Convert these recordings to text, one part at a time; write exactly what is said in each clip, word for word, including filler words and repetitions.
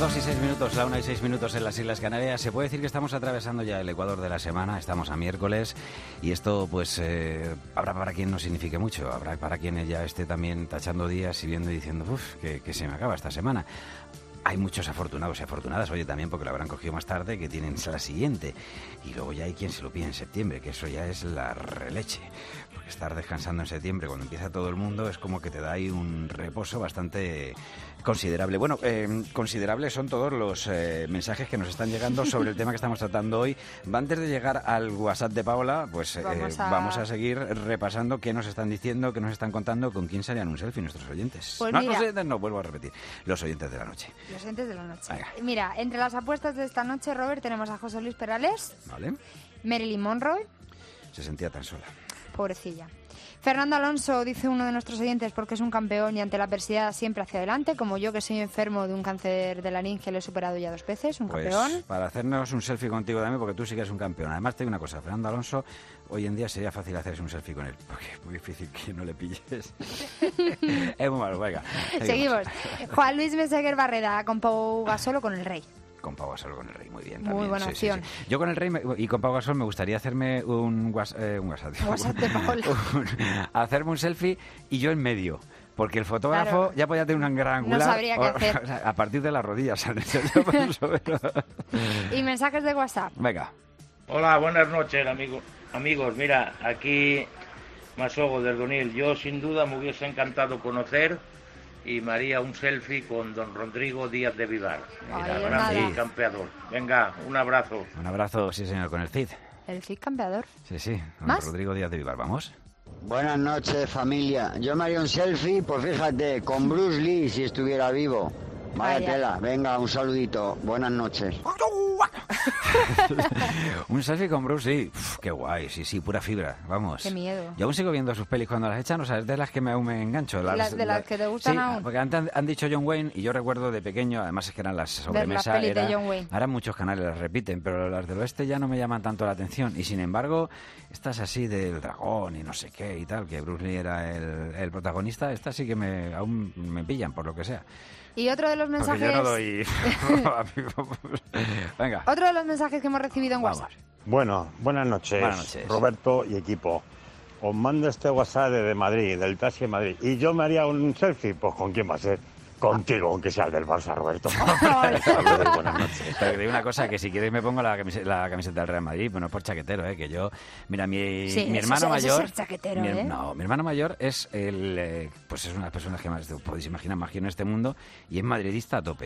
dos y seis minutos, la una y seis minutos en las Islas Canarias. Se puede decir que estamos atravesando ya el ecuador de la semana, estamos a miércoles y esto pues eh, habrá para quien no signifique mucho, habrá para quien ya esté también tachando días y viendo y diciendo uff, que, que se me acaba esta semana. Hay muchos afortunados y afortunadas, oye, también porque lo habrán cogido más tarde, que tienen la siguiente. Y luego ya hay quien se lo pide en septiembre, que eso ya es la releche. Porque estar descansando en septiembre, cuando empieza todo el mundo, es como que te da ahí un reposo bastante considerable. Bueno, eh, considerables son todos los eh, mensajes que nos están llegando sobre el tema que estamos tratando hoy. Antes de llegar al WhatsApp de Paola, pues eh, vamos, a... vamos a seguir repasando qué nos están diciendo, qué nos están contando, con quién se harían un selfie nuestros oyentes. Pues no, mira... los oyentes, no, vuelvo a repetir, los oyentes de la noche. Los oyentes de la noche. Venga. Mira, entre las apuestas de esta noche, Robert, tenemos a José Luis Perales, Vale. Marilyn Monroe. Se sentía tan sola. Pobrecilla. Fernando Alonso, dice uno de nuestros oyentes, porque es un campeón y ante la adversidad siempre hacia adelante, como yo que soy enfermo de un cáncer de laringe que lo he superado ya dos veces, un pues, campeón. Para hacernos un selfie contigo también, porque tú sí que eres un campeón. Además te digo una cosa, Fernando Alonso, hoy en día sería fácil hacerse un selfie con él, porque es muy difícil que no le pilles. Es muy malo, venga. Seguimos. Juan Luis Meseguer Barreda, con Pau Gasol o con el Rey. Con Pau Gasol, con el Rey, muy bien. Muy También. buena sí, opción. Sí, sí. Yo con el Rey me, y con Pau Gasol me gustaría hacerme un, was, eh, un WhatsApp. WhatsApp de Paola. Un, hacerme un selfie y yo en medio. Porque el fotógrafo claro. ya podía tener un gran angular. No sabría qué o, hacer. O sea, a partir de las rodillas. Y mensajes de WhatsApp. Venga. Hola, buenas noches, amigo, amigos. Mira, aquí Masogo del Donil. Yo sin duda me hubiese encantado conocer y me haría un selfie con don Rodrigo Díaz de Vivar. Mira, Ay, gran sí. campeador. Venga, un abrazo. Un abrazo, sí señor, con el Cid. El Cid campeador. Sí, sí, don ¿Más? Rodrigo Díaz de Vivar, vamos. Buenas noches, familia. Yo me haría un selfie, pues fíjate, con Bruce Lee si estuviera vivo. Vaya Vaya. tela. Venga, un saludito. Buenas noches. Un selfie con Bruce Lee. Uf, qué guay, sí, sí, pura fibra, vamos. Qué miedo. Yo aún sigo viendo sus pelis cuando las echan, o sea, es de las que me, aún me engancho. Las de las que te gustan sí, aún. porque antes han, han dicho John Wayne y yo recuerdo de pequeño, además es que eran las sobremesa. las pelis de era- John Wayne. Ahora muchos canales las repiten, pero las del oeste ya no me llaman tanto la atención. Y sin embargo, estas así del dragón y no sé qué y tal, que Bruce Lee era el, el protagonista, estas sí que me, aún me pillan, por lo que sea. Y otro de los Porque mensajes... yo no doy... Venga. Otro de los mensajes que hemos recibido en Vamos. WhatsApp. Bueno, buenas noches, Buenas noches. Roberto y equipo. Os mando este WhatsApp desde Madrid, del taxi de Madrid. ¿Y yo me haría un selfie? Pues ¿con quién va a ser? Contigo, aunque sea el del Barça, Roberto. Saludos y buenas noches. Pero que te digo una cosa, que si quieres me pongo la camiseta, la camiseta del Real Madrid, pues no es por chaquetero, ¿eh? Que yo... Mira, mi, Sí, mi eso hermano es- eso es mayor... ser chaquetero, mi, ¿eh? No, mi hermano mayor es el... eh, pues es una de las personas que más podéis imaginar más que en este mundo y es madridista a tope.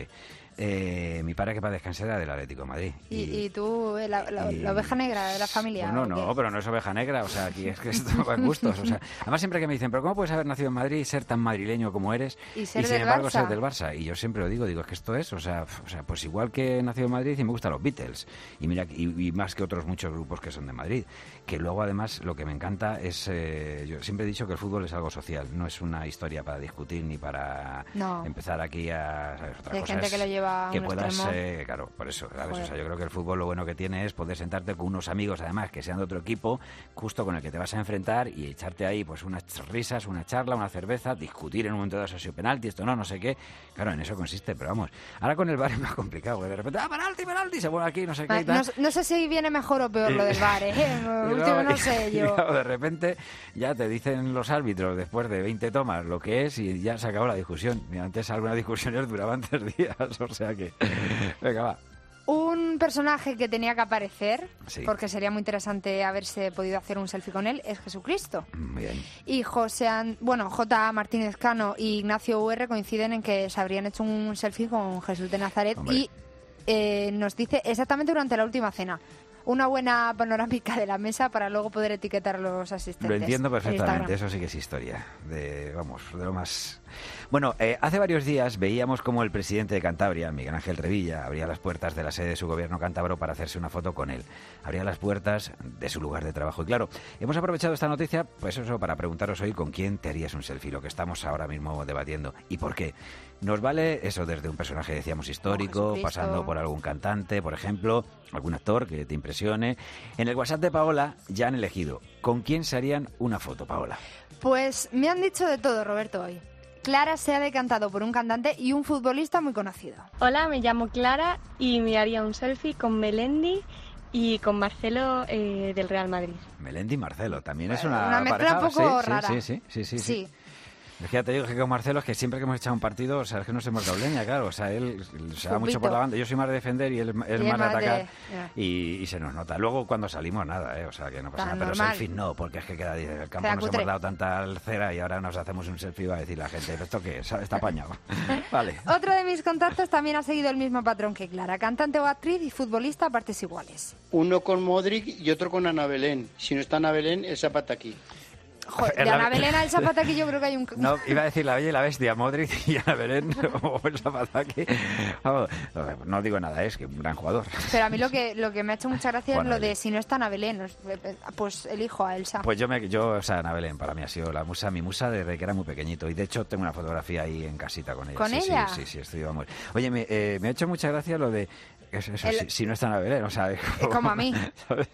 Eh, mi padre, que para descansar, era del Atlético de Madrid. Y, y tú, eh, la, la- y- la oveja negra de la familia. Bueno, ¿o no, qué? pero no es oveja negra, o sea, aquí es que esto va en gustos. O sea, además siempre que me dicen, pero ¿cómo puedes haber nacido en Madrid y ser tan madrileño como eres? Y ser sin del embargo Barça. ser del Barça. Y yo siempre lo digo, digo, es que esto es, o sea, f- o sea, pues igual que he nacido en Madrid y me gustan los Beatles. Y mira, y, y más que otros muchos grupos que son de Madrid. Que luego además lo que me encanta es, eh, yo siempre he dicho que el fútbol es algo social, no es una historia para discutir ni para No. empezar aquí a... ¿sabes? Otra Hay cosa gente es que lo lleva a que un puedas, extremo. eh, claro, por eso, ¿sabes? Joder. O sea, yo creo que el fútbol lo bueno que tiene es poder sentarte con unos amigos, además, que sean de otro equipo, justo con el que te vas a enfrentar y echarte ahí pues unas risas, una charla, una cerveza, discutir en un momento dado si ha sido penalti, esto no, no sé qué. Claro, en eso consiste, pero vamos. Ahora con el V A R es más complicado, porque de repente, ¡ah, penalti, penalti! Se pone aquí, no sé qué y tal. No, no sé si viene mejor o peor lo del V A R, ¿eh? Y Último luego- no sé y yo. luego de repente ya te dicen los árbitros después de veinte tomas lo que es y ya se acabó la discusión. Y antes algunas discusiones duraban tres días, o sea que... Venga, va. Un personaje que tenía que aparecer, Sí. porque sería muy interesante haberse podido hacer un selfie con él, es Jesucristo. Muy bien. Y José, An- bueno, J. Martínez Cano y Ignacio U R coinciden en que se habrían hecho un selfie con Jesús de Nazaret. Hombre. Y eh, nos dice exactamente durante la última cena. Una buena panorámica de la mesa para luego poder etiquetar a los asistentes. Lo entiendo en perfectamente, Instagram. eso sí que es historia. De, vamos, de lo más... Bueno, eh, hace varios días veíamos cómo el presidente de Cantabria, Miguel Ángel Revilla, abría las puertas de la sede de su gobierno cántabro para hacerse una foto con él. Abría las puertas de su lugar de trabajo. Y claro, hemos aprovechado esta noticia, pues eso, para preguntaros hoy con quién te harías un selfie, lo que estamos ahora mismo debatiendo. ¿Y por qué? Nos vale eso desde un personaje, decíamos, histórico, Jesucristo. pasando por algún cantante, por ejemplo, algún actor que te impresione. En el WhatsApp de Paola ya han elegido. ¿Con quién se harían una foto, Paola? Pues me han dicho de todo, Roberto, hoy. Clara se ha decantado por un cantante y un futbolista muy conocido. Hola, me llamo Clara y me haría un selfie con Melendi y con Marcelo eh, del Real Madrid. Melendi y Marcelo, también es una, una mezcla pareja, un poco sí, rara. Sí, sí, sí, sí, sí, sí. sí. Es que ya te digo que con Marcelo es que siempre que hemos echado un partido, o sea, es que nos hemos dado leña, claro. O sea, él se va mucho por la banda. Yo soy más de defender y él es más de atacar. De... Y, y se nos nota. Luego cuando salimos, nada, ¿eh? O sea, que no pasa Tan nada. Pero normal. selfies no, porque es que queda en el campo Cera nos cutre. hemos dado tanta cera y ahora nos hacemos un selfie y va a decir la gente, ¿esto qué es? Está apañado. Vale. Otro de mis contactos también ha seguido el mismo patrón que Clara. Cantante o actriz y futbolista a partes iguales. Uno con Modric y otro con Ana Belén. Si no está Ana Belén, el Zapataki. Joder, de Ana Belén al Zapataki yo creo que hay un... No, iba a decir la Bella y la Bestia, Modric y Ana Belén o el Zapataki. Vamos, no digo nada, es que un gran jugador. Pero a mí lo que lo que me ha hecho mucha gracia Bueno, es lo de oye. si no está Ana Belén, pues elijo a Elsa. Pues yo, me, yo, o sea, Ana Belén para mí ha sido la musa, mi musa desde que era muy pequeñito. Y de hecho tengo una fotografía ahí en casita con ella. ¿Con sí, ella? Sí, sí, sí, estoy, vamos. Oye, me, eh, me ha hecho mucha gracia lo de... Eso, eso, El... si, si no está Ana Belén, o sea... Es como, como a mí. ¿sabes?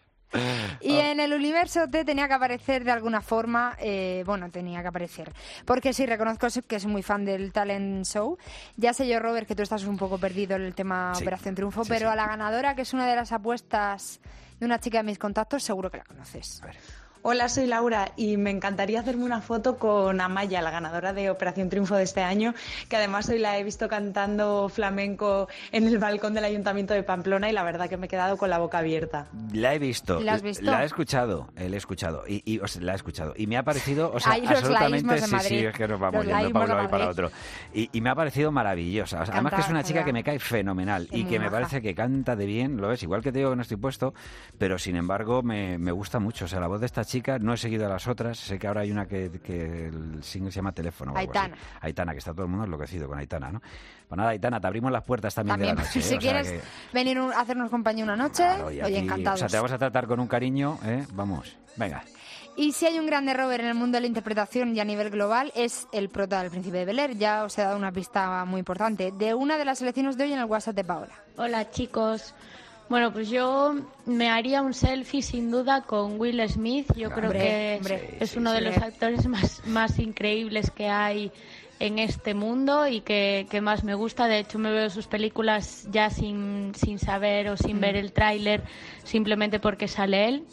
Y en el universo T tenía que aparecer de alguna forma, eh, bueno, tenía que aparecer. Porque sí, reconozco que soy muy fan del talent show. Ya sé yo, Robert, que tú estás un poco perdido en el tema Sí, Operación Triunfo, sí, pero sí. a la ganadora, que es una de las apuestas de una chica de mis contactos, seguro que la conoces. A ver. Hola, soy Laura y me encantaría hacerme una foto con Amaya, la ganadora de Operación Triunfo de este año, que además hoy la he visto cantando flamenco en el balcón del Ayuntamiento de Pamplona y la verdad que me he quedado con la boca abierta. La he visto, ¿La has visto? la he escuchado, eh, la he escuchado y, y o sea, la he escuchado y me ha parecido, o sea, Ay, los absolutamente laísmos de sí, Madrid. sí, es que nos vamos Los yendo laísmos para un de lado y para Madrid. otro y, y me ha parecido maravillosa, o sea, además que es una Canta, chica joder. que me cae fenomenal Es y muy que me maja. parece que canta de bien, lo es, igual que te digo que no estoy puesto, pero sin embargo me, me gusta mucho, o sea, la voz de esta chica, no he seguido a las otras, sé que ahora hay una que, que el single se llama Teléfono o algo Aitana. así. Aitana, que está todo el mundo enloquecido con Aitana, ¿no? Pues nada, Aitana, te abrimos las puertas también, También, de la noche. si ¿eh? O sea quieres que- venir a hacernos compañía una noche, Claro, y oye, aquí, encantados. O sea, te vamos a tratar con un cariño, ¿eh? Vamos, venga. Y si hay un grande Robert en el mundo de la interpretación y a nivel global, es el prota del Príncipe de Bel-Air. Ya os he dado una pista muy importante de una de las selecciones de hoy en el WhatsApp de Paola. Hola, chicos. Bueno, pues yo me haría un selfie sin duda con Will Smith. Yo creo Hombre, que hombre. es Sí, uno sí, de sí. los actores más, más increíbles que hay en este mundo y que, que más me gusta. De hecho, me veo sus películas ya sin, sin saber o sin Mm. ver el tráiler, simplemente porque sale él.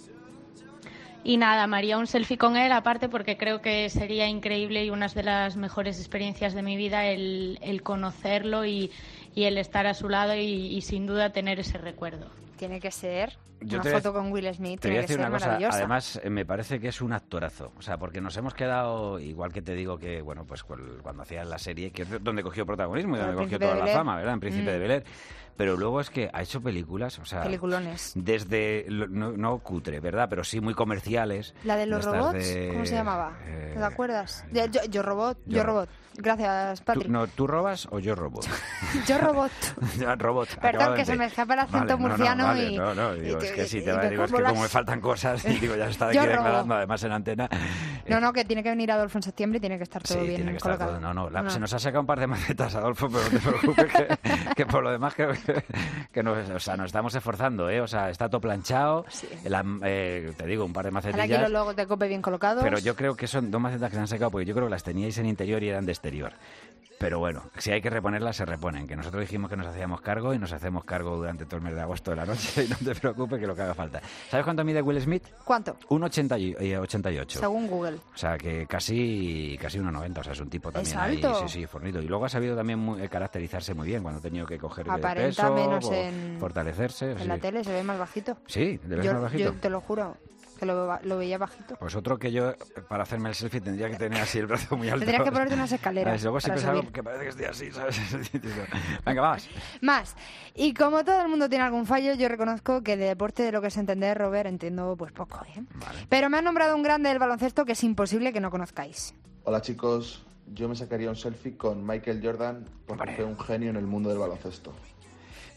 Y nada, me haría un selfie con él, aparte porque creo que sería increíble y una de las mejores experiencias de mi vida el, el conocerlo y, y el estar a su lado y, y sin duda tener ese recuerdo. Tiene que ser Yo una te voy a- foto con Will Smith, Te voy tiene a que decir ser una cosa, maravillosa. además eh, me parece que es un actorazo, o sea, porque nos hemos quedado, igual que te digo que, bueno, pues cual- cuando hacía la serie, que es donde cogió protagonismo y Pero donde el cogió Príncipe toda de la Bel-Air. fama, ¿verdad? En Príncipe Mm. de Bel-Air, pero luego es que ha hecho películas, o sea, Peliculones. desde, lo- no, no cutre, ¿verdad? Pero sí muy comerciales. La de los estas robots, de, ¿cómo se llamaba? eh, ¿Te acuerdas? De- yo, yo robot, yo, Yo- robot. Gracias, ¿Tú, Patrick. no, ¿Tú robas o yo robo? Yo robot. Ya, robot. Perdón, acabado que en se T. me escapa el acento Vale, no, no, murciano vale, y- No, no, y digo, te- es que sí, y te va, me digo, es que como como me las- faltan cosas y digo, ya está aquí Yo robo. declarando además en antena. No, no, que tiene que venir Adolfo en septiembre y tiene que estar todo Sí, bien tiene que estar colocado. todo. No, no, la- No. se nos ha sacado un par de macetas, Adolfo, pero no te preocupes, que, que por lo demás que, que nos, o sea, nos estamos esforzando, ¿eh? O sea, está todo planchado, Sí. la- eh, te digo, un par de Ahora aquí macetillas. los logos de Cope bien colocados. Pero yo creo que son dos macetas que se han sacado porque yo creo que las teníais en interior y eran de exterior. Pero bueno, si hay que reponerlas, se reponen. Que nosotros dijimos que nos hacíamos cargo y nos hacemos cargo durante todo el mes de agosto de la noche y no te preocupes que lo que haga falta. ¿Sabes cuánto mide Will Smith? ¿Cuánto? un ochenta y ocho. Según Google. O sea, que casi casi uno noventa, o sea, es un tipo también ¿Es ahí, alto? sí, sí, fornido. Y luego ha sabido también muy- eh, caracterizarse muy bien cuando ha tenido que coger de Aparenta peso, menos o en- fortalecerse. En sí. la tele se ve más bajito. Sí, ¿le ves yo, más bajito? yo te lo juro, que lo, lo veía bajito. Pues otro que yo, para hacerme el selfie, tendría que tener así el brazo muy alto. Tendrías que ponerte unas escaleras A ver, luego para siempre salgo subir. que parece que estoy así, ¿sabes? Venga, vas. Más. Y como todo el mundo tiene algún fallo, yo reconozco que de deporte, de lo que es entender, Robert, entiendo pues poco, ¿eh? Vale. Pero me han nombrado un grande del baloncesto que es imposible que no conozcáis. Hola chicos, yo me sacaría un selfie con Michael Jordan porque Hombre. fue un genio en el mundo del baloncesto.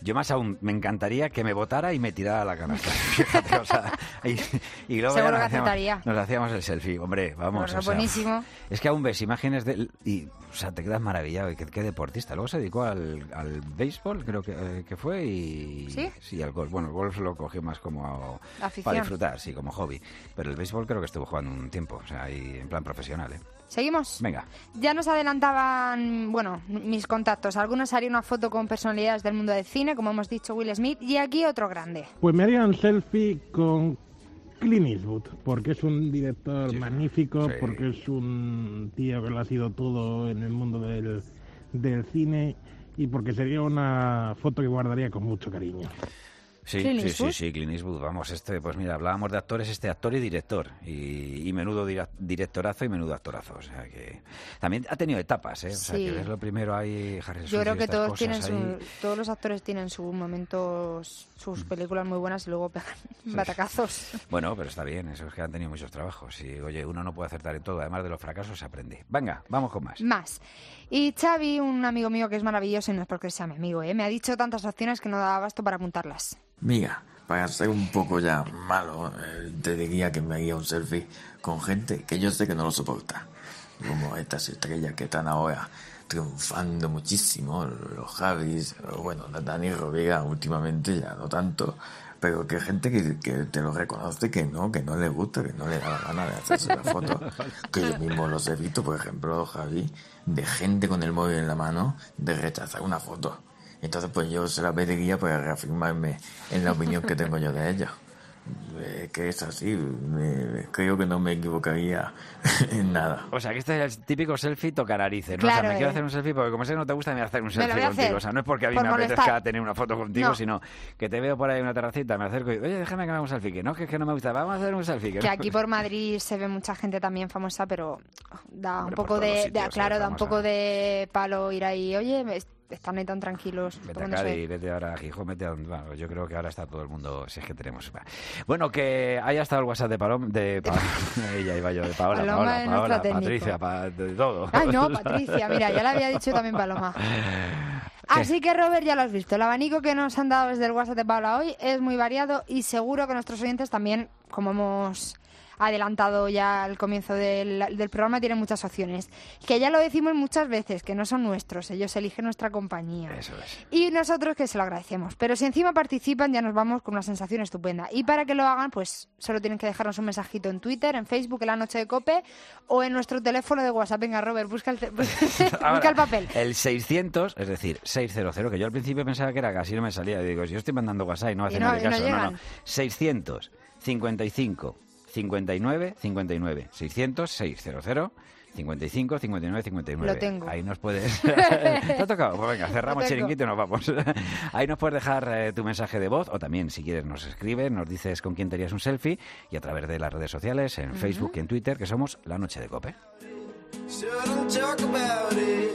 Yo más aún, me encantaría que me votara y me tirara a la canasta. Fíjate, o sea, y, y luego ya Seguro nos que hacíamos, aceptaría. nos hacíamos el selfie. Hombre, vamos. Bueno, o sea, buenísimo. Es que aún ves imágenes de... Y, o sea, te quedas maravillado. Y qué, qué deportista. Luego se dedicó al, al béisbol, creo que, eh, que fue, y... ¿Sí? Sí, al golf. Bueno, el golf lo cogió más como... Afición. Para disfrutar, sí, como hobby. Pero el béisbol creo que estuvo jugando un tiempo. O sea, ahí en plan profesional, ¿eh? ¿Seguimos? Venga. Ya nos adelantaban, bueno, mis contactos. Algunos harían una foto con personalidades del mundo del cine, como hemos dicho, Will Smith, y aquí otro grande. Pues me haría un selfie con Clint Eastwood, porque es un director Sí, magnífico, sí. porque es un tío que lo ha sido todo en el mundo del, del cine, y porque sería una foto que guardaría con mucho cariño. Sí, Clint sí, Eastwood. sí, sí, Clint Eastwood, vamos, este, pues mira, hablábamos de actores, este actor y director, y, y menudo dira- directorazo y menudo actorazo, o sea que también ha tenido etapas, ¿eh? O sea Sí. que es lo primero ahí, Harrison Yo creo y que estas todos cosas tienen ahí. su, todos los actores tienen sus momentos, sus películas muy buenas y luego pegan batacazos. Bueno, pero está bien, eso es que han tenido muchos trabajos, y oye, uno no puede acertar en todo, además de los fracasos se aprende. Venga, vamos con más. Más. Y Xavi, un amigo mío que es maravilloso, y no es porque sea mi amigo, ¿eh? Me ha dicho tantas opciones que no da abasto para apuntarlas. Mira, para ser un poco ya malo, eh, te diría que me haría un selfie con gente que yo sé que no lo soporta. Como estas estrellas que están ahora triunfando muchísimo, los Javis, bueno, Dani Rovira últimamente ya no tanto, pero que gente que, que te lo reconoce que no, que no le gusta, que no le da la gana de hacerse la foto. Que yo mismo los he visto, por ejemplo, Javi, de gente con el móvil en la mano, de rechazar una foto. Entonces, pues yo se la pediría para reafirmarme en la opinión que tengo yo de ella. Eh, que es así, me, creo que no me equivocaría en nada. O sea, que este es el típico selfie toca narices, ¿no? Claro, o sea, me quiero eh. hacer un selfie porque como sé que no te gusta, me voy a hacer un Me lo selfie voy a contigo. hacer O sea, no es porque a mí por me molestar. apetezca tener una foto contigo, No. sino que te veo por ahí en una terracita, me acerco y oye, déjame que haga un selfie. Que no, que es que no me gusta, vamos a hacer un selfie. Que no. aquí por Madrid se ve mucha gente también famosa, pero da Hombre, un por poco todos de, los de- sitios, claro, eh, da un famosa. poco de palo ir ahí. Oye, me- están ahí tan tranquilos. Vete ¿por a dónde se ve? Cádiz, vete ahora a Gijón, vete a donde... Bueno, yo creo que ahora está todo el mundo, si es que tenemos... Bueno, que haya estado el WhatsApp de Paloma, de Pa- ella iba yo, de Paola, Paloma Paola, es Paola, nuestra técnico. Patricia, pa- de todo. Ay, no, Patricia, mira, ya le había dicho también Paloma. Así que, Robert, ya lo has visto. El abanico que nos han dado desde el WhatsApp de Paula hoy es muy variado y seguro que nuestros oyentes también, como hemos adelantado ya al comienzo del, del programa, tienen muchas opciones. Que ya lo decimos muchas veces, que no son nuestros, ellos eligen nuestra compañía. Eso es. Y nosotros que se lo agradecemos. Pero si encima participan, ya nos vamos con una sensación estupenda. Y para que lo hagan, pues solo tienen que dejarnos un mensajito en Twitter, en Facebook, en La Noche de Cope, o en nuestro teléfono de WhatsApp. Venga, Robert, busca el, te- busca Ahora, el papel. El seiscientos, es decir, seiscientos, que yo al principio pensaba que era casi no me salía. Y digo, si yo estoy mandando WhatsApp y no hace Y no- nadie y no caso. No, no, llegan. seiscientos cincuenta y cinco cincuenta y nueve cincuenta y nueve. seiscientos, seiscientos, cincuenta y cinco, cincuenta y nueve, cincuenta y nueve. Lo tengo. Ahí nos puedes... ¿Te ha tocado? Pues venga, cerramos Lo tengo. chiringuito y nos vamos. Ahí nos puedes dejar eh, tu mensaje de voz o también, si quieres, nos escribes, nos dices con quién te harías un selfie y a través de las redes sociales, en Facebook y en Twitter, que somos La Noche de Cope. Shouldn't talk about it.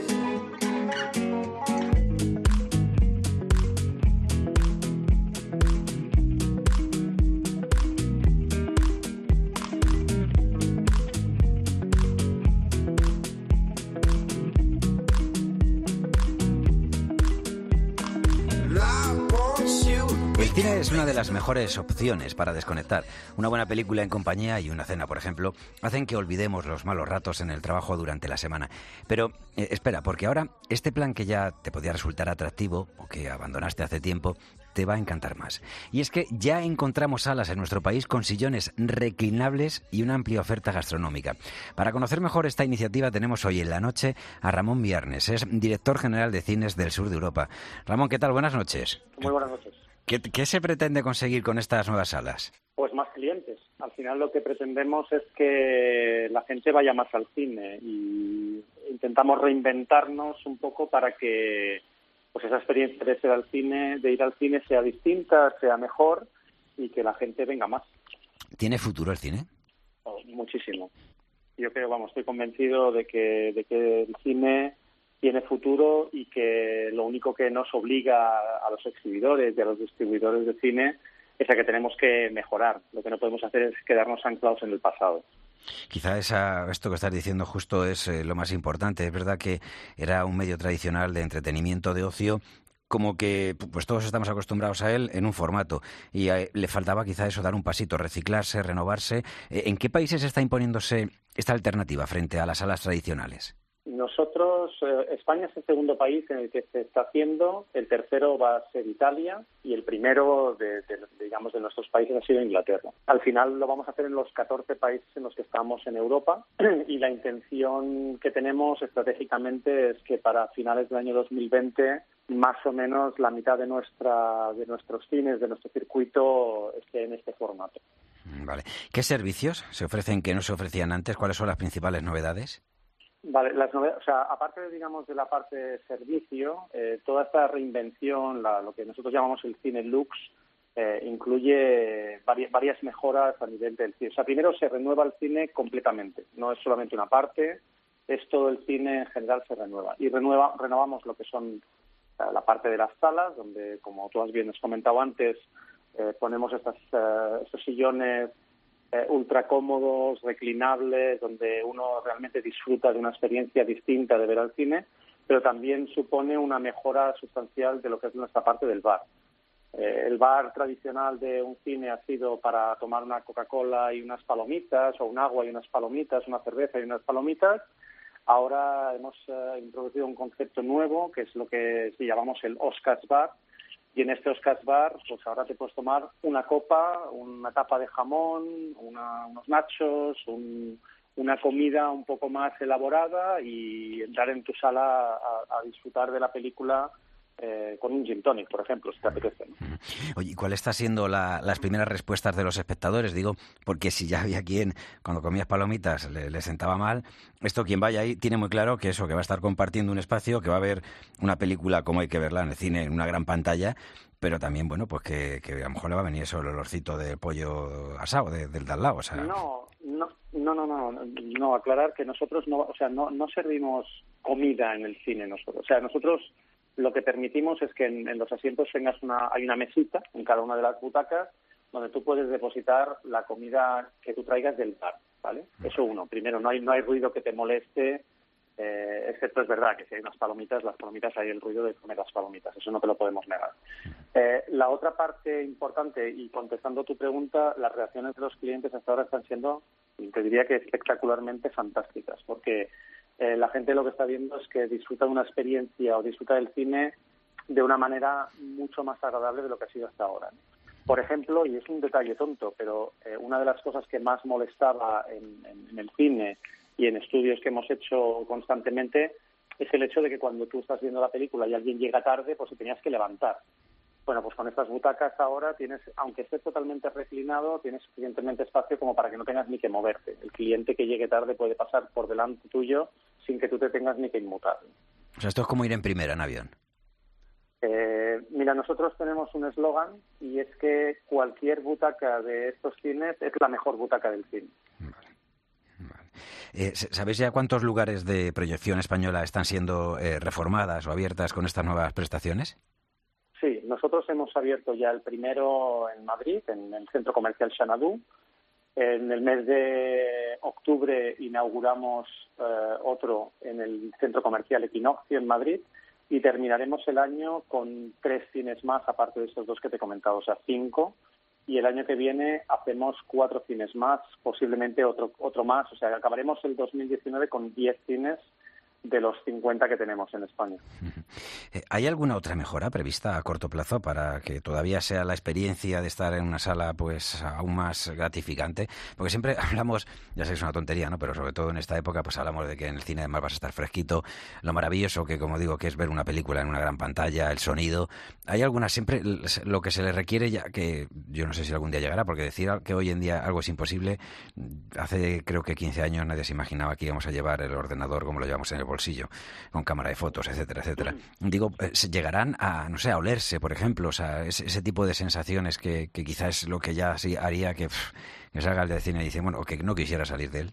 El cine es una de las mejores opciones para desconectar. Una buena película en compañía y una cena, por ejemplo, hacen que olvidemos los malos ratos en el trabajo durante la semana. Pero eh, espera, porque ahora este plan que ya te podía resultar atractivo o que abandonaste hace tiempo, te va a encantar más. Y es que ya encontramos salas en nuestro país con sillones reclinables y una amplia oferta gastronómica. Para conocer mejor esta iniciativa tenemos hoy en la noche a Ramón Viernes, es director general de cines del sur de Europa. Ramón, ¿qué tal? Buenas noches. Muy buenas noches. ¿Qué, qué se pretende conseguir con estas nuevas salas? Pues más clientes. Al final lo que pretendemos es que la gente vaya más al cine y intentamos reinventarnos un poco para que pues esa experiencia de ir al cine, de ir al cine sea distinta, sea mejor y que la gente venga más. ¿Tiene futuro el cine? Oh, muchísimo. Yo creo, vamos, estoy convencido de que de que el cine tiene futuro y que lo único que nos obliga a los exhibidores y a los distribuidores de cine es a que tenemos que mejorar. Lo que no podemos hacer es quedarnos anclados en el pasado. Quizá esa, esto que estás diciendo justo es eh, lo más importante. Es verdad que era un medio tradicional de entretenimiento, de ocio, como que pues todos estamos acostumbrados a él en un formato y a, le faltaba quizá eso, dar un pasito, reciclarse, renovarse. ¿En qué países está imponiéndose esta alternativa frente a las salas tradicionales? Nosotros, eh, España es el segundo país en el que se está haciendo, el tercero va a ser Italia y el primero, de, de, digamos, de nuestros países ha sido Inglaterra. Al final lo vamos a hacer en los catorce países en los que estamos en Europa y la intención que tenemos estratégicamente es que para finales del año dos mil veinte más o menos la mitad de nuestra de nuestros cines, de nuestro circuito esté en este formato. Vale. ¿Qué servicios se ofrecen que no se ofrecían antes? ¿Cuáles son las principales novedades? Vale, las novedades, o sea, aparte de, digamos, de la parte de servicio, eh, toda esta reinvención, la, lo que nosotros llamamos el cine Lux, eh, incluye vari, varias mejoras a nivel del cine. O sea, primero se renueva el cine completamente, no es solamente una parte, es todo el cine en general se renueva. Y renueva, renovamos lo que son eh, la parte de las salas, donde, como tú has bien has comentado antes, eh, ponemos estas, eh, estos sillones Eh, ultra cómodos, reclinables, donde uno realmente disfruta de una experiencia distinta de ver al cine, pero también supone una mejora sustancial de lo que es nuestra parte del bar. Eh, el bar tradicional de un cine ha sido para tomar una Coca-Cola y unas palomitas, o un agua y unas palomitas, una cerveza y unas palomitas. Ahora hemos eh, introducido un concepto nuevo, que es lo que sí llamamos el Oscars Bar. Y en este Oscars Bar, pues ahora te puedes tomar una copa, una tapa de jamón, una, unos nachos, un, una comida un poco más elaborada y entrar en tu sala a, a disfrutar de la película eh, con un gin tonic, por ejemplo, si te apetece, ¿no? Oye, ¿cuál está siendo la, las primeras respuestas de los espectadores? Digo, porque si ya había quien, cuando comías palomitas, le, le sentaba mal, esto quien vaya ahí tiene muy claro que eso, que va a estar compartiendo un espacio, que va a ver una película como hay que verla en el cine, en una gran pantalla, pero también, bueno, pues que, que a lo mejor le va a venir eso, el olorcito de pollo asado de, del de al lado, o sea... No, no, no, no, no, no, no, aclarar que nosotros no, o sea, no, no servimos comida en el cine nosotros, o sea, nosotros lo que permitimos es que en, en los asientos tengas una, hay una mesita en cada una de las butacas donde tú puedes depositar la comida que tú traigas del bar, ¿vale? Eso uno, primero, no hay, no hay ruido que te moleste, eh, excepto es verdad que si hay unas palomitas, las palomitas hay el ruido de comer las palomitas, eso no te lo podemos negar. Eh, la otra parte importante, y contestando tu pregunta, las reacciones de los clientes hasta ahora están siendo, te diría que espectacularmente fantásticas, porque eh, la gente lo que está viendo es que disfruta de una experiencia o disfruta del cine de una manera mucho más agradable de lo que ha sido hasta ahora, ¿no? Por ejemplo, y es un detalle tonto, pero eh, una de las cosas que más molestaba en, en, en el cine y en estudios que hemos hecho constantemente es el hecho de que cuando tú estás viendo la película y alguien llega tarde, pues te tenías que levantar. Bueno, pues con estas butacas ahora tienes, aunque estés totalmente reclinado, tienes suficientemente espacio como para que no tengas ni que moverte. El cliente que llegue tarde puede pasar por delante tuyo sin que tú te tengas ni que inmutar. O sea, esto es como ir en primera en avión. Eh, mira, nosotros tenemos un eslogan y es que cualquier butaca de estos cines es la mejor butaca del cine. Vale. Vale. Eh, ¿Sabéis ya cuántos lugares de proyección española están siendo eh, reformadas o abiertas con estas nuevas prestaciones? Sí, nosotros hemos abierto ya el primero en Madrid, en el Centro Comercial Xanadu. En el mes de octubre inauguramos eh, otro en el Centro Comercial Equinoccio en Madrid y terminaremos el año con tres cines más, aparte de estos dos que te he comentado, o sea, cinco. Y el año que viene hacemos cuatro cines más, posiblemente otro otro más. O sea, acabaremos el dos mil diecinueve con diez cines de los cincuenta que tenemos en España. ¿Hay alguna otra mejora prevista a corto plazo para que todavía sea la experiencia de estar en una sala pues aún más gratificante? Porque siempre hablamos, ya sé que es una tontería, ¿no? Pero sobre todo en esta época pues hablamos de que en el cine además vas a estar fresquito, lo maravilloso que, como digo, que es ver una película en una gran pantalla, el sonido. ¿Hay alguna siempre lo que se le requiere ya, que yo no sé si algún día llegará, porque decir que hoy en día algo es imposible, hace creo que quince años nadie se imaginaba que íbamos a llevar el ordenador como lo llevamos en el bolsillo, con cámara de fotos, etcétera, etcétera. Digo, llegarán a, no sé, a olerse, por ejemplo, o sea, ese, ese tipo de sensaciones que, que quizás es lo que ya sí haría que, pff, que salga el del cine y dice, bueno, o que no quisiera salir de él.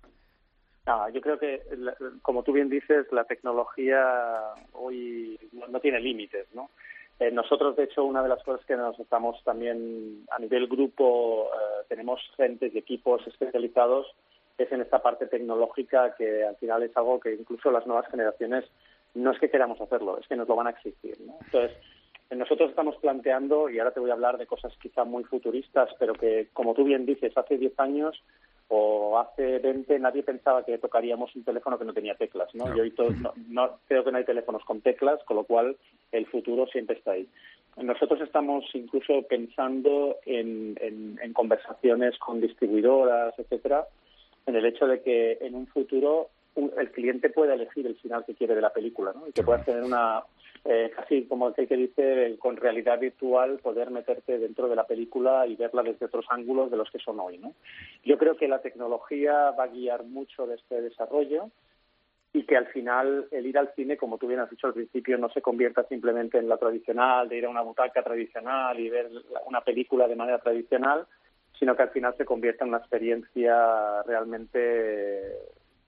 No, yo creo que, como tú bien dices, la tecnología hoy no tiene límites, ¿no? Eh, nosotros, de hecho, una de las cosas que nos estamos también, a nivel grupo, eh, tenemos gente y equipos especializados, es en esta parte tecnológica, que al final es algo que incluso las nuevas generaciones no es que queramos hacerlo, es que nos lo van a exigir, ¿no? Entonces, nosotros estamos planteando, y ahora te voy a hablar de cosas quizá muy futuristas, pero que, como tú bien dices, hace diez años o hace veinte nadie pensaba que tocaríamos un teléfono que no tenía teclas, ¿no? No. Y hoy to- no, no, creo que no hay teléfonos con teclas, con lo cual el futuro siempre está ahí. Nosotros estamos incluso pensando en, en, en conversaciones con distribuidoras, etcétera, en el hecho de que en un futuro un, el cliente pueda elegir el final que quiere de la película, ¿no? Y que pueda tener una, eh, casi como aquel que dice, con realidad virtual, poder meterte dentro de la película y verla desde otros ángulos de los que son hoy, ¿no? Yo creo que la tecnología va a guiar mucho de este desarrollo, y que al final el ir al cine, como tú bien has dicho al principio, no se convierta simplemente en la tradicional, de ir a una butaca tradicional y ver una película de manera tradicional, sino que al final se convierta en una experiencia realmente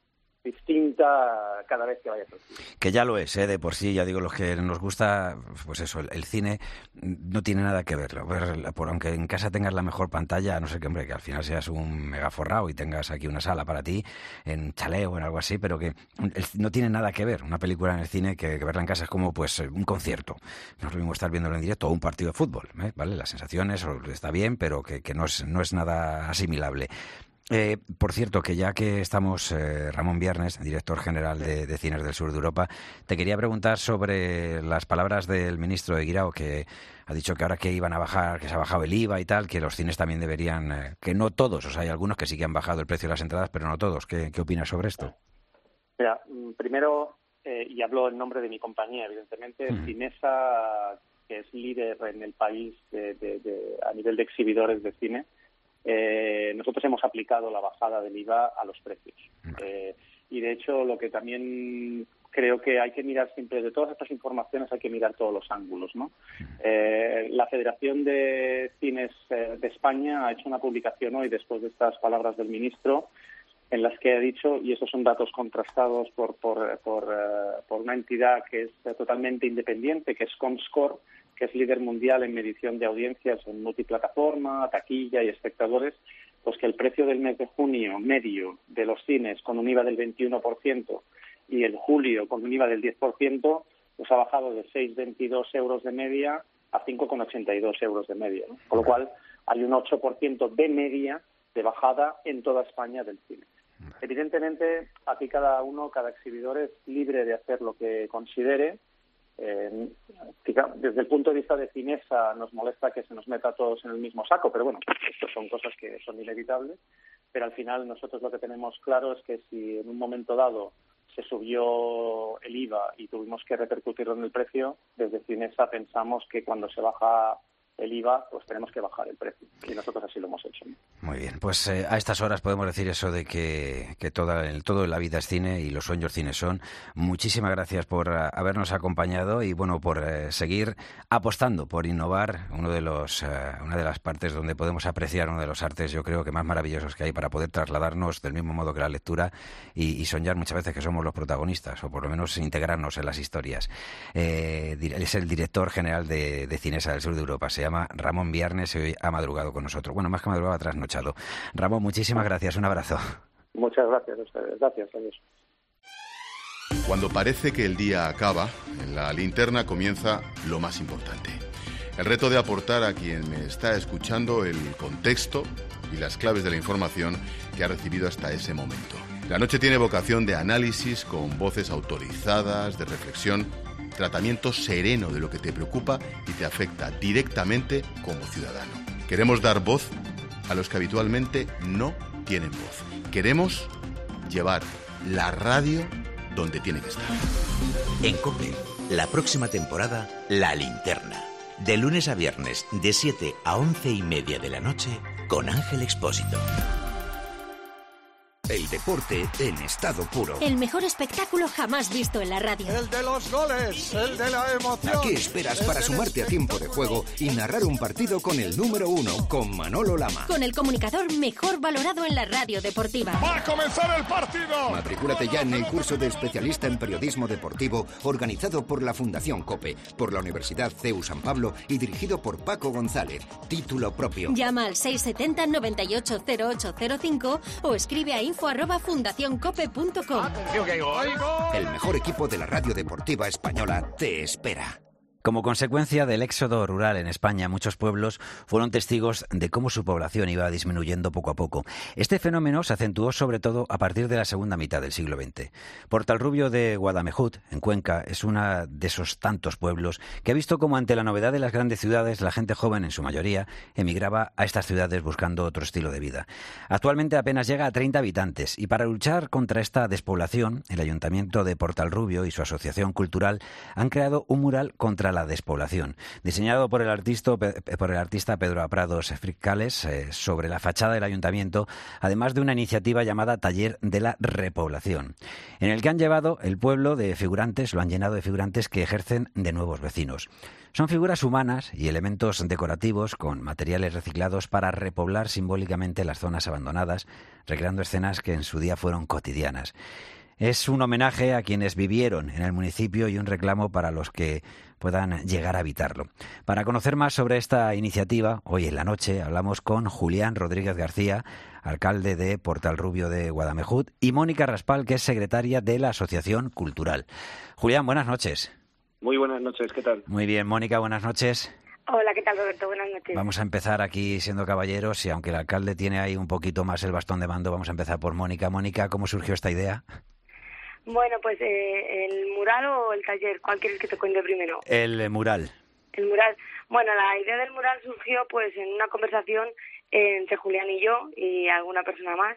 distinta cada vez que vayas al cine. Que ya lo es, ¿eh? De por sí, ya digo, los que nos gusta, pues eso, el, el cine no tiene nada que verlo. Ver, por aunque en casa tengas la mejor pantalla, a no ser que, hombre, que al final seas un megaforrao y tengas aquí una sala para ti, en chalet o en algo así, pero que el, no tiene nada que ver una película en el cine que, que verla en casa es como, pues, un concierto. No es lo mismo estar viéndolo en directo o un partido de fútbol, ¿eh? ¿Vale? Las sensaciones está bien, pero que, que no es, no es nada asimilable. Eh, por cierto, que ya que estamos, eh, Ramón Viernes, director general de, de Cines del Sur de Europa, te quería preguntar sobre las palabras del ministro de Guirao, que ha dicho que ahora que iban a bajar, que se ha bajado el I V A y tal, que los cines también deberían, eh, que no todos, o sea, hay algunos que sí que han bajado el precio de las entradas, pero no todos. ¿Qué, qué opinas sobre esto? Mira, primero, eh, y hablo en nombre de mi compañía, evidentemente, mm. Cinesa, que es líder en el país de, de, de, a nivel de exhibidores de cine, Eh, nosotros hemos aplicado la bajada del I V A a los precios. Eh, y de hecho, lo que también creo que hay que mirar siempre, de todas estas informaciones hay que mirar todos los ángulos, ¿no? Eh, la Federación de Cines eh, de España ha hecho una publicación hoy, después de estas palabras del ministro, en las que ha dicho, y esos son datos contrastados por, por, por, uh, por una entidad que es totalmente independiente, que es Comscore, que es líder mundial en medición de audiencias en multiplataforma, taquilla y espectadores, pues que el precio del mes de junio medio de los cines con un I V A del veintiuno por ciento y el julio con un I V A del diez por ciento, pues ha bajado de seis coma veintidós euros de media a cinco coma ochenta y dos euros de media, ¿no? Con lo cual hay un ocho por ciento de media de bajada en toda España del cine. Evidentemente, aquí cada uno, cada exhibidor es libre de hacer lo que considere. Eh, desde el punto de vista de Cinesa nos molesta que se nos meta a todos en el mismo saco, pero bueno, estas son cosas que son inevitables, pero al final nosotros lo que tenemos claro es que si en un momento dado se subió el I V A y tuvimos que repercutirlo en el precio, desde Cinesa pensamos que cuando se baja el I V A, pues tenemos que bajar el precio. Y nosotros así lo hemos hecho. Muy bien, pues eh, a estas horas podemos decir eso de que, que toda el, todo en la vida es cine y los sueños cines son. Muchísimas gracias por uh, habernos acompañado y bueno, por uh, seguir apostando por innovar, uno de los, uh, una de las partes donde podemos apreciar uno de los artes, yo creo que más maravillosos que hay para poder trasladarnos del mismo modo que la lectura y, y soñar muchas veces que somos los protagonistas o por lo menos integrarnos en las historias. Eh, es el director general de, de Cinesa del Sur de Europa, se llama Ramón Viernes y hoy ha madrugado con nosotros. Bueno, más que madrugado, ha trasnochado. Ramón, muchísimas gracias. Un abrazo. Muchas gracias a ustedes. Gracias. Adiós. Cuando parece que el día acaba, en la linterna comienza lo más importante. El reto de aportar a quien me está escuchando el contexto y las claves de la información que ha recibido hasta ese momento. La noche tiene vocación de análisis con voces autorizadas, de reflexión, tratamiento sereno de lo que te preocupa y te afecta directamente como ciudadano. Queremos dar voz a los que habitualmente no tienen voz. Queremos llevar la radio donde tiene que estar. En COPE, la próxima temporada, La Linterna. De lunes a viernes, de siete a once y media de la noche, con Ángel Expósito. El deporte en estado puro. El mejor espectáculo jamás visto en la radio. El de los goles, el de la emoción. ¿A qué esperas para sumarte a tiempo de juego y narrar un partido con el número uno, con Manolo Lama? Con el comunicador mejor valorado en la radio deportiva. ¡Va a comenzar el partido! Matricúlate ya en el curso de especialista en periodismo deportivo organizado por la Fundación COPE, por la Universidad C E U San Pablo y dirigido por Paco González. Título propio. Llama al seis setenta noventa y ocho cero ocho cero cinco o escribe a info info arroba fundacioncope punto com. El mejor equipo de la radio deportiva española te espera. Como consecuencia del éxodo rural en España, muchos pueblos fueron testigos de cómo su población iba disminuyendo poco a poco. Este fenómeno se acentuó sobre todo a partir de la segunda mitad del siglo veinte. Portalrubio de Guadamejut, en Cuenca, es uno de esos tantos pueblos que ha visto cómo ante la novedad de las grandes ciudades, la gente joven, en su mayoría, emigraba a estas ciudades buscando otro estilo de vida. Actualmente apenas llega a treinta habitantes y para luchar contra esta despoblación, el Ayuntamiento de Portalrubio y su asociación cultural han creado un mural contra la despoblación, diseñado por el artista, por el artista Pedro Prados Fricales eh, sobre la fachada del ayuntamiento, además de una iniciativa llamada Taller de la Repoblación, en el que han llevado el pueblo de figurantes, lo han llenado de figurantes que ejercen de nuevos vecinos. Son figuras humanas y elementos decorativos con materiales reciclados para repoblar simbólicamente las zonas abandonadas, recreando escenas que en su día fueron cotidianas. Es un homenaje a quienes vivieron en el municipio y un reclamo para los que puedan llegar a habitarlo. Para conocer más sobre esta iniciativa, hoy en la noche hablamos con Julián Rodríguez García, alcalde de Portalrubio de Guadamejut, y Mónica Raspal, que es secretaria de la Asociación Cultural. Julián, buenas noches. Muy buenas noches, ¿qué tal? Muy bien, Mónica, buenas noches. Hola, ¿qué tal, Roberto? Buenas noches. Vamos a empezar aquí siendo caballeros y aunque el alcalde tiene ahí un poquito más el bastón de mando, vamos a empezar por Mónica. Mónica, ¿cómo surgió esta idea? Bueno, pues eh, el mural o el taller, ¿cuál quieres que te cuente primero? El eh, mural. El mural. Bueno, la idea del mural surgió pues en una conversación eh, entre Julián y yo y alguna persona más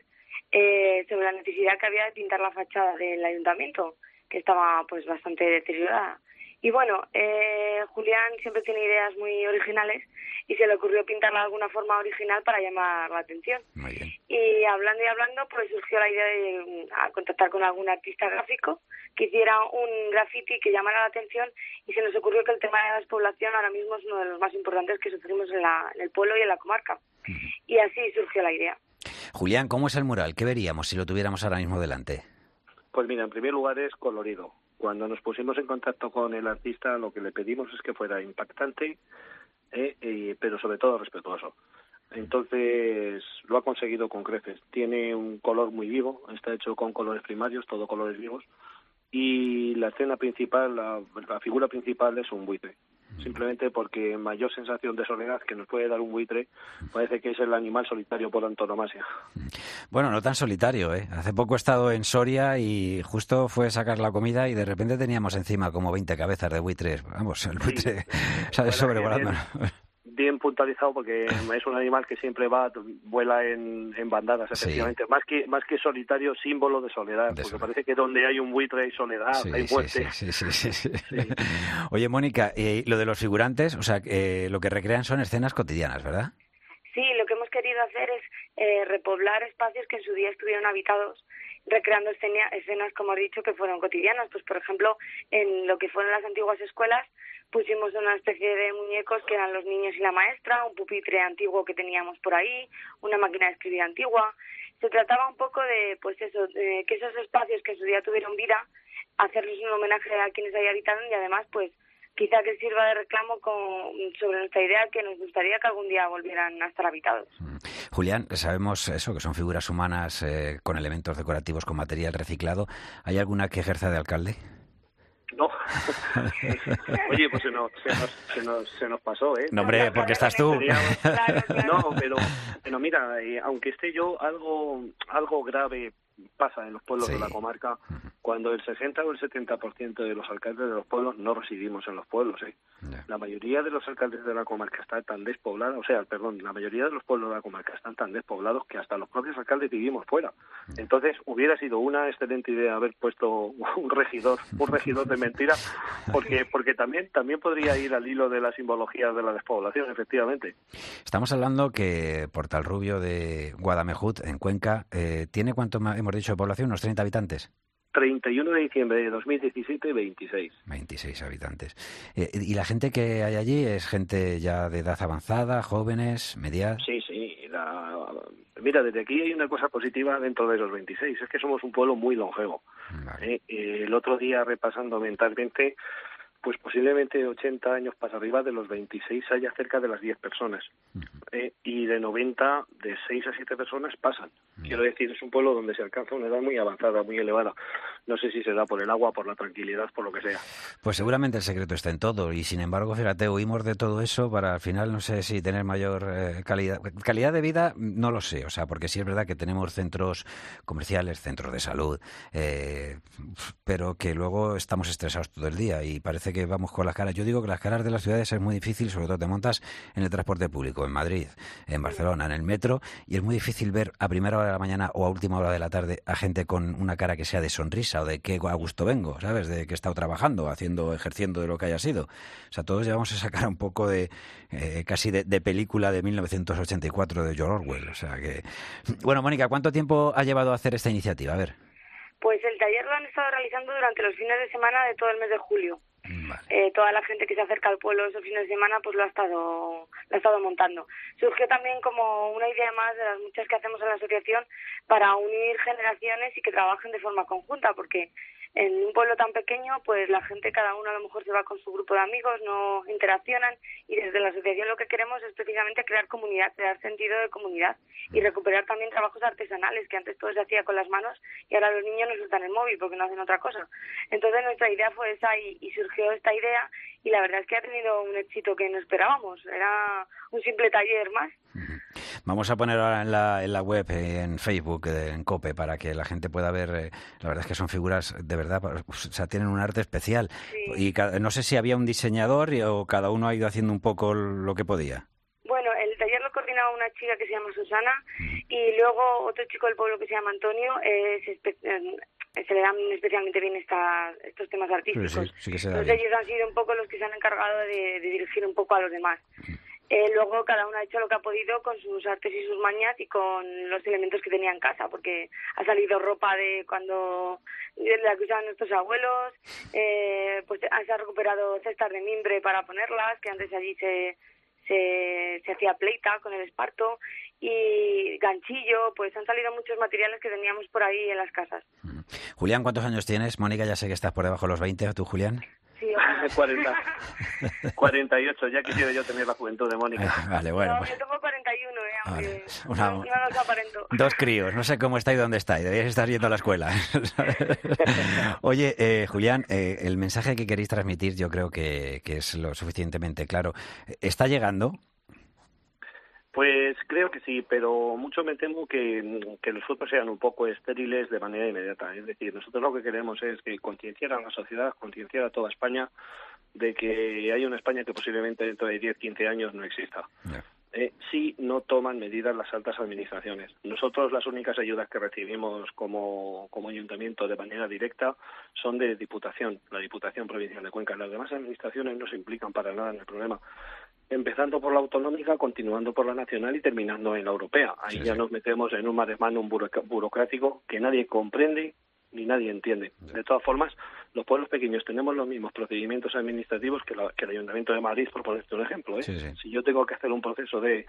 eh, sobre la necesidad que había de pintar la fachada del ayuntamiento, que estaba pues bastante deteriorada. Y bueno, eh, Julián siempre tiene ideas muy originales y se le ocurrió pintarla de alguna forma original para llamar la atención. Muy bien. Y hablando y hablando, pues surgió la idea de a, contactar con algún artista gráfico que hiciera un graffiti que llamara la atención y se nos ocurrió que el tema de la despoblación ahora mismo es uno de los más importantes que sufrimos en, la, en el pueblo y en la comarca. Y así surgió la idea. Julián, ¿cómo es el mural? ¿Qué veríamos si lo tuviéramos ahora mismo delante? Pues mira, en primer lugar es colorido. Cuando nos pusimos en contacto con el artista, lo que le pedimos es que fuera impactante, eh, eh, pero sobre todo respetuoso. Entonces, lo ha conseguido con creces. Tiene un color muy vivo, está hecho con colores primarios, todo colores vivos, y la escena principal, la, la figura principal es un buitre. Simplemente porque mayor sensación de soledad que nos puede dar un buitre parece que es el animal solitario por antonomasia. Bueno, no tan solitario, ¿eh? Hace poco he estado en Soria y justo fue sacar la comida y de repente teníamos encima como veinte cabezas de buitres. Vamos, el buitre sí. sale sobrevolando. Bien puntualizado porque es un animal que siempre va, vuela en, en bandadas, efectivamente. Sí. Más que más que solitario, símbolo de soledad, de porque soledad. Parece que donde hay un buitre hay soledad, sí, hay muerte. Sí, sí, sí, sí, sí. Sí. Oye, Mónica, eh, lo de los figurantes, o sea, eh, lo que recrean son escenas cotidianas, ¿verdad? Sí, lo que hemos querido hacer es eh, repoblar espacios que en su día estuvieron habitados, recreando escena, escenas, como he dicho, que fueron cotidianas. Pues, por ejemplo, en lo que fueron las antiguas escuelas, pusimos una especie de muñecos que eran los niños y la maestra, un pupitre antiguo que teníamos por ahí, una máquina de escribir antigua. Se trataba un poco de, pues eso, de que esos espacios que en su día tuvieron vida, hacerles un homenaje a quienes ahí habitaron y además, pues, quizá que sirva de reclamo con, sobre nuestra idea que nos gustaría que algún día volvieran a estar habitados. Julián, sabemos eso, que son figuras humanas eh, con elementos decorativos, con material reciclado. ¿Hay alguna que ejerza de alcalde? No. Oye, pues se nos, se nos, se nos, se nos pasó, ¿eh? No, hombre, porque estás tú. No, pero, pero mira, eh, aunque esté yo, algo, algo grave pasa en los pueblos sí. de la comarca cuando el sesenta o el setenta por ciento de los alcaldes de los pueblos no residimos en los pueblos, ¿eh? Yeah. La mayoría de los alcaldes de la comarca están tan despoblados, o sea, perdón, la mayoría de los pueblos de la comarca están tan despoblados que hasta los propios alcaldes vivimos fuera. Entonces, hubiera sido una excelente idea haber puesto un regidor, un regidor de mentira, porque porque también también podría ir al hilo de la simbología de la despoblación, efectivamente. Estamos hablando que Portalrubio de Guadamejut, en Cuenca, eh, ¿tiene cuánto hemos dicho de población? ¿Unos treinta habitantes? treinta y uno de diciembre de dos mil diecisiete, veintiséis. veintiséis habitantes. Eh, ¿Y la gente que hay allí es gente ya de edad avanzada, jóvenes, media? Sí, sí. La... Mira, desde aquí hay una cosa positiva dentro de los veintiséis, es que somos un pueblo muy longevo. Vale. Eh, el otro día, repasando mentalmente, pues posiblemente de ochenta años para arriba, de los veintiséis haya cerca de las diez personas. Eh, y de noventa, de seis a siete personas pasan. Quiero decir, es un pueblo donde se alcanza una edad muy avanzada, muy elevada. No sé si se da por el agua, por la tranquilidad, por lo que sea. Pues seguramente el secreto está en todo. Y sin embargo, fíjate, huimos de todo eso para al final, no sé si tener mayor eh, calidad. Calidad de vida, no lo sé. O sea, porque sí es verdad que tenemos centros comerciales, centros de salud, eh, pero que luego estamos estresados todo el día y parece que vamos con las caras. Yo digo que las caras de las ciudades es muy difícil, sobre todo te montas en el transporte público, en Madrid, en Barcelona, en el metro, y es muy difícil ver a primera hora de la mañana o a última hora de la tarde a gente con una cara que sea de sonrisa o de qué a gusto vengo, ¿sabes? De que he estado trabajando, haciendo, ejerciendo de lo que haya sido. O sea, todos llevamos esa cara un poco de, eh, casi de, de película de mil novecientos ochenta y cuatro de George Orwell. O sea que... Bueno, Mónica, ¿cuánto tiempo ha llevado a hacer esta iniciativa? A ver. Pues el taller lo han estado realizando durante los fines de semana de todo el mes de julio. Vale. Eh, toda la gente que se acerca al pueblo esos fines de semana pues lo ha estado lo ha estado montando. Surgió también como una idea más de las muchas que hacemos en la asociación para unir generaciones y que trabajen de forma conjunta, porque en un pueblo tan pequeño pues la gente cada uno a lo mejor se va con su grupo de amigos, no interaccionan, y desde la asociación lo que queremos es precisamente crear comunidad, crear sentido de comunidad y recuperar también trabajos artesanales que antes todo se hacía con las manos y ahora los niños no sueltan el móvil porque no hacen otra cosa. Entonces nuestra idea fue esa y, y surgió esta idea, y la verdad es que ha tenido un éxito que no esperábamos. Era un simple taller más. Vamos a poner ahora en la, en la web, en Facebook, en COPE, para que la gente pueda ver. Eh, la verdad es que son figuras de verdad, o sea, tienen un arte especial. Sí. Y cada, no sé si había un diseñador y, o cada uno ha ido haciendo un poco lo que podía. Bueno, el taller lo coordinaba una chica que se llama Susana y luego otro chico del pueblo que se llama Antonio. Eh, se, espe- eh, se le dan especialmente bien esta, estos temas artísticos. Sí, sí, sí que se da Entonces bien. ellos han sido un poco los que se han encargado de, de dirigir un poco a los demás. Eh, luego cada uno ha hecho lo que ha podido con sus artes y sus mañas y con los elementos que tenía en casa, porque ha salido ropa de cuando de la que usaban nuestros abuelos, eh, pues se han recuperado cestas de mimbre para ponerlas, que antes allí se, se, se hacía pleita con el esparto, y ganchillo, pues han salido muchos materiales que teníamos por ahí en las casas. Julián, ¿cuántos años tienes? Mónica, ya sé que estás por debajo de los veinte, ¿tú, Julián? Sí, cuarenta. cuarenta y ocho, ya quisiera yo tener la juventud de Mónica. Eh, vale, bueno. No, pues, yo tengo cuarenta y uno, eh, aunque vale, una, no, no los aparento. Dos críos, no sé cómo está y dónde está, y debíais estar yendo a la escuela. Oye, eh, Julián, eh, el mensaje que queréis transmitir yo creo que, que es lo suficientemente claro. ¿Está llegando? Pues creo que sí, pero mucho me temo que, que los frutos sean un poco estériles de manera inmediata. Es decir, nosotros lo que queremos es que concienciar a la sociedad, concienciar a toda España de que hay una España que posiblemente dentro de diez, quince años no exista. Yeah. Eh, si no toman medidas las altas administraciones. Nosotros las únicas ayudas que recibimos como, como ayuntamiento de manera directa son de Diputación, la Diputación Provincial de Cuenca. Las demás administraciones no se implican para nada en el problema. Empezando por la autonómica, continuando por la nacional y terminando en la europea. Ahí sí, ya sí. nos metemos en un maremágnum burocrático que nadie comprende ni nadie entiende. De todas formas, los pueblos pequeños tenemos los mismos procedimientos administrativos que, la, que el Ayuntamiento de Madrid, por ponerte un ejemplo. ¿eh? Sí, sí. Si yo tengo que hacer un proceso de...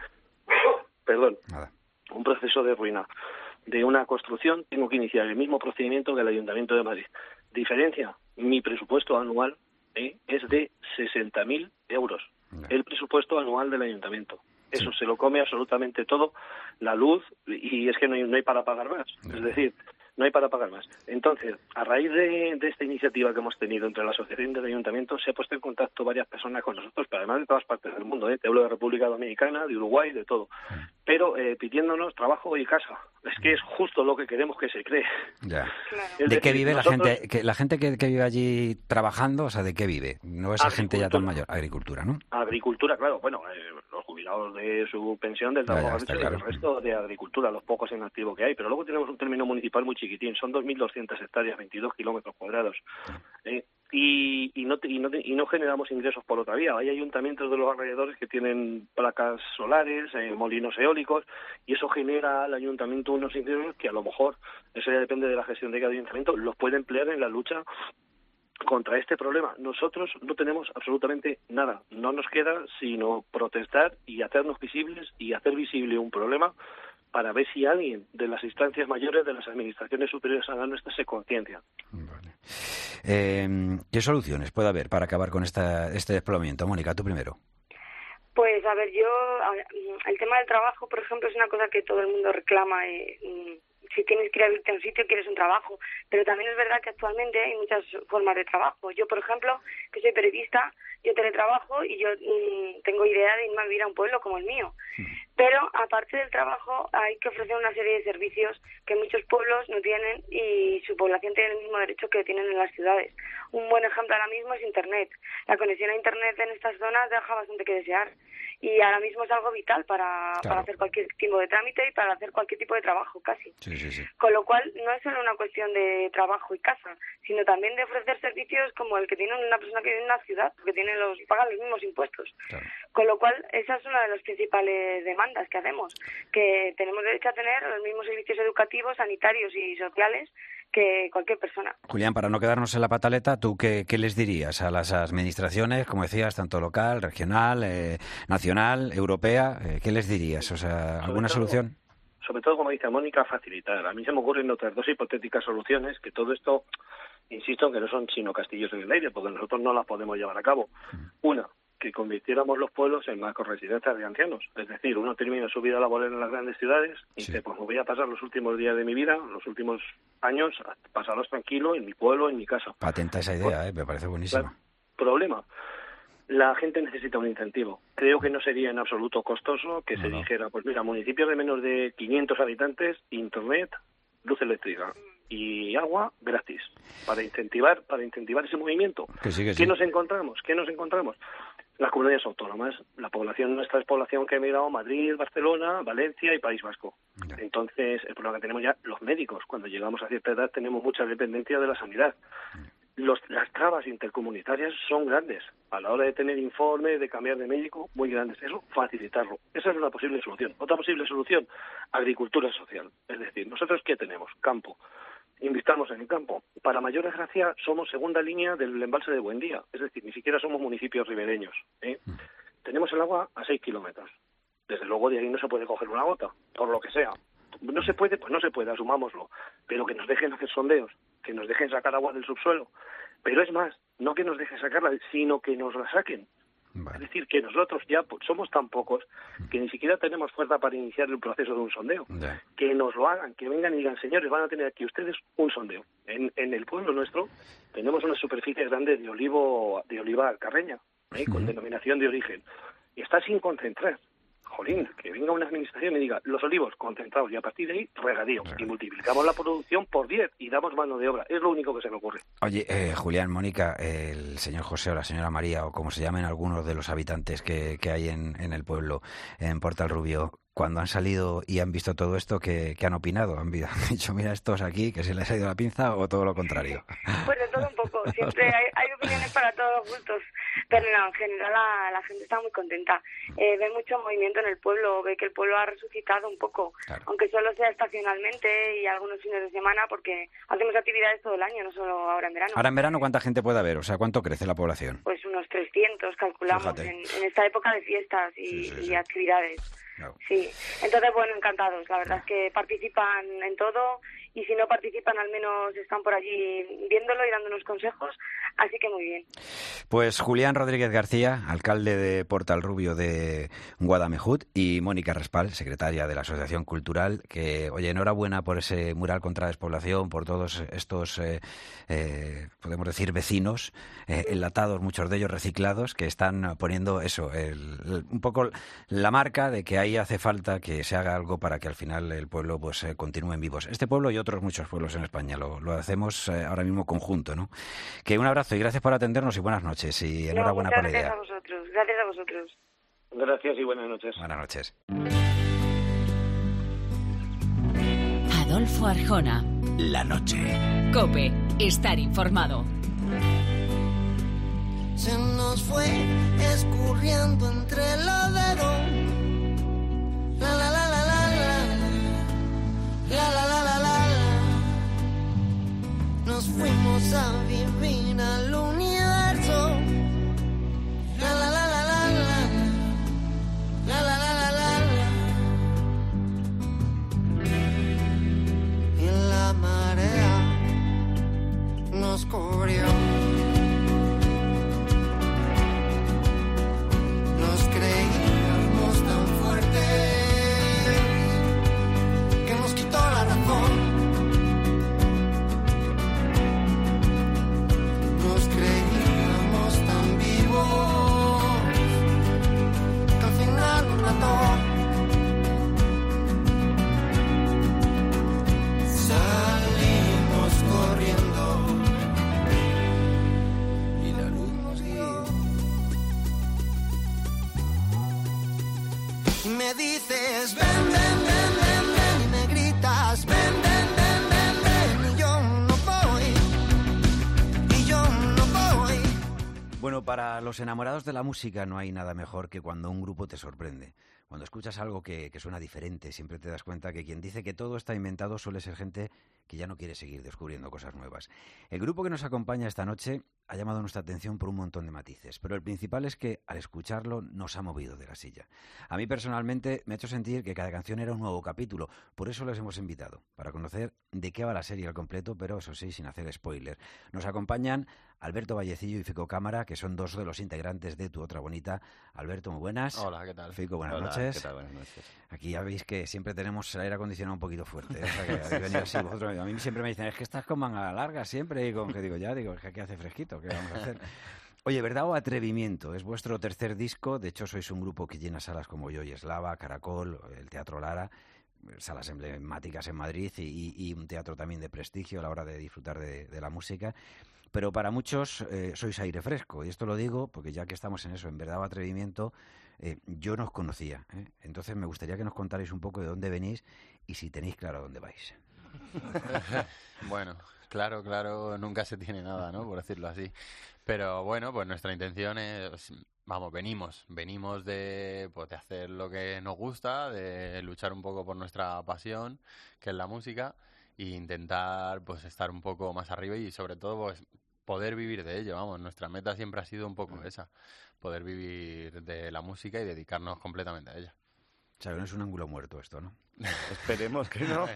perdón, Nada. un proceso de ruina de una construcción, tengo que iniciar el mismo procedimiento que el Ayuntamiento de Madrid. Diferencia, mi presupuesto anual ¿eh? es de sesenta mil euros. El presupuesto anual del ayuntamiento. Eso sí. Se lo come absolutamente todo, la luz, y es que no hay, no hay para pagar más. Es decir, no hay para pagar más. Entonces, a raíz de, de esta iniciativa que hemos tenido entre la asociación del ayuntamiento, se ha puesto en contacto varias personas con nosotros, pero además de todas partes del mundo. ¿eh? Te hablo de República Dominicana, de Uruguay, de todo. Pero eh, pidiéndonos trabajo y casa. Es que es justo lo que queremos que se cree. Ya. Claro. ¿De decir, qué vive nosotros... la gente? Que la gente que, que vive allí trabajando, o sea, ¿de qué vive? No esa gente ya tan mayor. Agricultura, ¿no? Agricultura, claro. Bueno, eh, los jubilados de su pensión del trabajo y claro. El resto de agricultura, los pocos en activo que hay. Pero luego tenemos un término municipal muy chiquitín. Son dos mil doscientas hectáreas, veintidós kilómetros cuadrados. Eh, y, y, no, y, no, y no generamos ingresos por otra vía. Hay ayuntamientos de los alrededores que tienen placas solares, eh, molinos eólicos, y eso genera al ayuntamiento unos ingresos que a lo mejor, eso ya depende de la gestión de cada ayuntamiento, los puede emplear en la lucha contra este problema. Nosotros no tenemos absolutamente nada. No nos queda sino protestar y hacernos visibles y hacer visible un problema para ver si alguien de las instancias mayores de las administraciones superiores a la nuestra se conciencia. Vale. Eh, ¿Qué soluciones puede haber para acabar con esta, este despoblamiento? Mónica, tú primero. Pues, a ver, yo, el tema del trabajo, por ejemplo, es una cosa que todo el mundo reclama. Eh, si tienes que ir a vivir a un sitio, quieres un trabajo. Pero también es verdad que actualmente hay muchas formas de trabajo. Yo, por ejemplo, que soy periodista, yo teletrabajo y yo mmm, tengo idea de irme a vivir a un pueblo como el mío. Pero, aparte del trabajo, hay que ofrecer una serie de servicios que muchos pueblos no tienen y su población tiene el mismo derecho que tienen en las ciudades. Un buen ejemplo ahora mismo es Internet. La conexión a Internet en estas zonas deja bastante que desear. Y ahora mismo es algo vital para, claro. para hacer cualquier tipo de trámite y para hacer cualquier tipo de trabajo, casi. Sí, sí, sí. Con lo cual, no es solo una cuestión de trabajo y casa, sino también de ofrecer servicios como el que tiene una persona que vive en una ciudad, porque tiene los, paga los mismos impuestos. Claro. Con lo cual, esa es una de las principales demandas que hacemos, que tenemos derecho a tener los mismos servicios educativos, sanitarios y sociales que cualquier persona. Julián, para no quedarnos en la pataleta, ¿tú qué, qué les dirías a las administraciones, como decías, tanto local, regional, eh, nacional, europea? Eh, ¿Qué les dirías? O sea, ¿alguna sobre todo, solución? Sobre todo, como dice Mónica, facilitar. A mí se me ocurren otras dos hipotéticas soluciones, que todo esto, insisto, que no son sino castillos en el aire, porque nosotros no las podemos llevar a cabo. Una, que convirtiéramos los pueblos en macroresidencias de ancianos. Es decir, uno termina su vida laboral en las grandes ciudades y sí. dice, pues me voy a pasar los últimos días de mi vida, los últimos años, a pasarlos tranquilo en mi pueblo, en mi casa. Patenta esa idea, pues, eh, me parece buenísima. Claro, problema, la gente necesita un incentivo. Creo que no sería en absoluto costoso que no, se no. dijera, pues mira, municipios de menos de quinientos habitantes, internet, luz eléctrica y agua gratis, para incentivar para incentivar ese movimiento. Que sí, que ¿Qué sí. nos encontramos? ¿Qué nos encontramos? Las comunidades autónomas, la población nuestra es población que ha emigrado a Madrid, Barcelona, Valencia y País Vasco. Ya. Entonces, el problema que tenemos ya, los médicos, cuando llegamos a cierta edad tenemos mucha dependencia de la sanidad. Los, las trabas intercomunitarias son grandes. A la hora de tener informe, de cambiar de médico, muy grandes. Eso, facilitarlo. Esa es una posible solución. Otra posible solución, agricultura social. Es decir, ¿nosotros qué tenemos? Campo. Investamos en el campo. Para mayor desgracia, somos segunda línea del embalse de Buendía. Es decir, ni siquiera somos municipios ribereños. ¿eh? Mm. Tenemos el agua a seis kilómetros. Desde luego de ahí no se puede coger una gota, por lo que sea. No se puede, pues no se puede, asumámoslo. Pero que nos dejen hacer sondeos, que nos dejen sacar agua del subsuelo. Pero es más, no que nos dejen sacarla, sino que nos la saquen. Vale. Es decir, que nosotros ya pues, somos tan pocos que ni siquiera tenemos fuerza para iniciar el proceso de un sondeo. Yeah. Que nos lo hagan, que vengan y digan, señores, van a tener aquí ustedes un sondeo. En, en el pueblo nuestro tenemos una superficie grande de olivo, de oliva alcarreña, ¿eh? con uh-huh. denominación de origen. Y está sin concentrar. Jolín, que venga una administración y diga, los olivos concentrados y a partir de ahí regadío. Y multiplicamos la producción por diez y damos mano de obra. Es lo único que se me ocurre. Oye, eh, Julián, Mónica, el señor José o la señora María, o como se llamen algunos de los habitantes que, que hay en, en el pueblo, en Portalrubio, cuando han salido y han visto todo esto, ¿qué, qué han opinado? ¿Han dicho, mira, estos aquí, que se les ha ido la pinza, o todo lo contrario? Pues de todo un poco. Siempre hay, hay opiniones para todos los gustos. Pero no, en general la, la gente está muy contenta. Eh, ve mucho movimiento en el pueblo, ve que el pueblo ha resucitado un poco, claro. aunque solo sea estacionalmente y algunos fines de semana, porque hacemos actividades todo el año, no solo ahora en verano. Ahora en verano, ¿cuánta gente puede haber? O sea, ¿cuánto crece la población? Pues unos trescientos, calculamos, en, en esta época de fiestas y, sí, sí, sí. y actividades. Claro. Sí, entonces, bueno, encantados. La verdad es que participan en todo y si no participan, al menos están por allí viéndolo y dándonos consejos. Así que muy bien. Pues Julián Rodríguez García, alcalde de Portalrubio de Guadamejut, y Mónica Raspal, secretaria de la Asociación Cultural, que, oye, enhorabuena por ese mural contra la despoblación, por todos estos, eh, eh, podemos decir, vecinos, eh, enlatados, muchos de ellos reciclados, que están poniendo eso, el, el, un poco la marca de que ahí hace falta que se haga algo para que al final el pueblo pues eh, continúen vivos. Este pueblo y otros muchos pueblos en España lo, lo hacemos eh, ahora mismo conjunto, ¿no? Que un abrazo y gracias por atendernos y buenas noches y enhorabuena no, por la idea. Gracias a vosotros, gracias a vosotros. Gracias y buenas noches. Buenas noches. Adolfo Arjona. La noche. COPE. Estar informado. Se nos fue escurriendo entre los dedos. La la la la la la. La la la la la la. Nos fuimos a vivir al universo. La la la la la la. La la la la la la. Y la marea nos cogió. Para los enamorados de la música no hay nada mejor que cuando un grupo te sorprende. Cuando escuchas algo que, que suena diferente, siempre te das cuenta que quien dice que todo está inventado suele ser gente que ya no quiere seguir descubriendo cosas nuevas. El grupo que nos acompaña esta noche ha llamado nuestra atención por un montón de matices, pero el principal es que al escucharlo nos ha movido de la silla. A mí personalmente me ha hecho sentir que cada canción era un nuevo capítulo, por eso les hemos invitado, para conocer de qué va la serie al completo, pero eso sí, sin hacer spoiler. Nos acompañan Alberto Vallecillo y Fico Cámara, que son dos de los integrantes de Tu Otra Bonita. Alberto, muy buenas. Hola, ¿qué tal? Fico, buenas Hola, noches. ¿qué tal? Buenas noches. Aquí ya veis que siempre tenemos el aire acondicionado un poquito fuerte, ¿eh? O sea, que habéis venido así, vosotros, a mí siempre me dicen, es que estás con manga larga siempre, y con que digo, ya, digo, es que aquí hace fresquito, ¿qué vamos a hacer? Oye, ¿Verdad o Atrevimiento? Es vuestro tercer disco, de hecho sois un grupo que llena salas como Yo y Eslava, Caracol, el Teatro Lara, salas emblemáticas en Madrid y, y un teatro también de prestigio a la hora de disfrutar de, de la música. Pero para muchos eh, sois aire fresco, y esto lo digo porque ya que estamos en eso, en Verdad o Atrevimiento, eh, yo no os conocía, ¿eh? Entonces me gustaría que nos contarais un poco de dónde venís y si tenéis claro a dónde vais. Bueno, claro, claro, nunca se tiene nada, ¿no? Por decirlo así. Pero bueno, pues nuestra intención es, vamos, venimos, venimos de, pues, de hacer lo que nos gusta, de luchar un poco por nuestra pasión, que es la música, e intentar, pues, estar un poco más arriba y sobre todo, pues, poder vivir de ello, vamos. Nuestra meta siempre ha sido un poco esa, poder vivir de la música y dedicarnos completamente a ella. O sea, que no es un ángulo muerto esto, ¿no? Esperemos que no.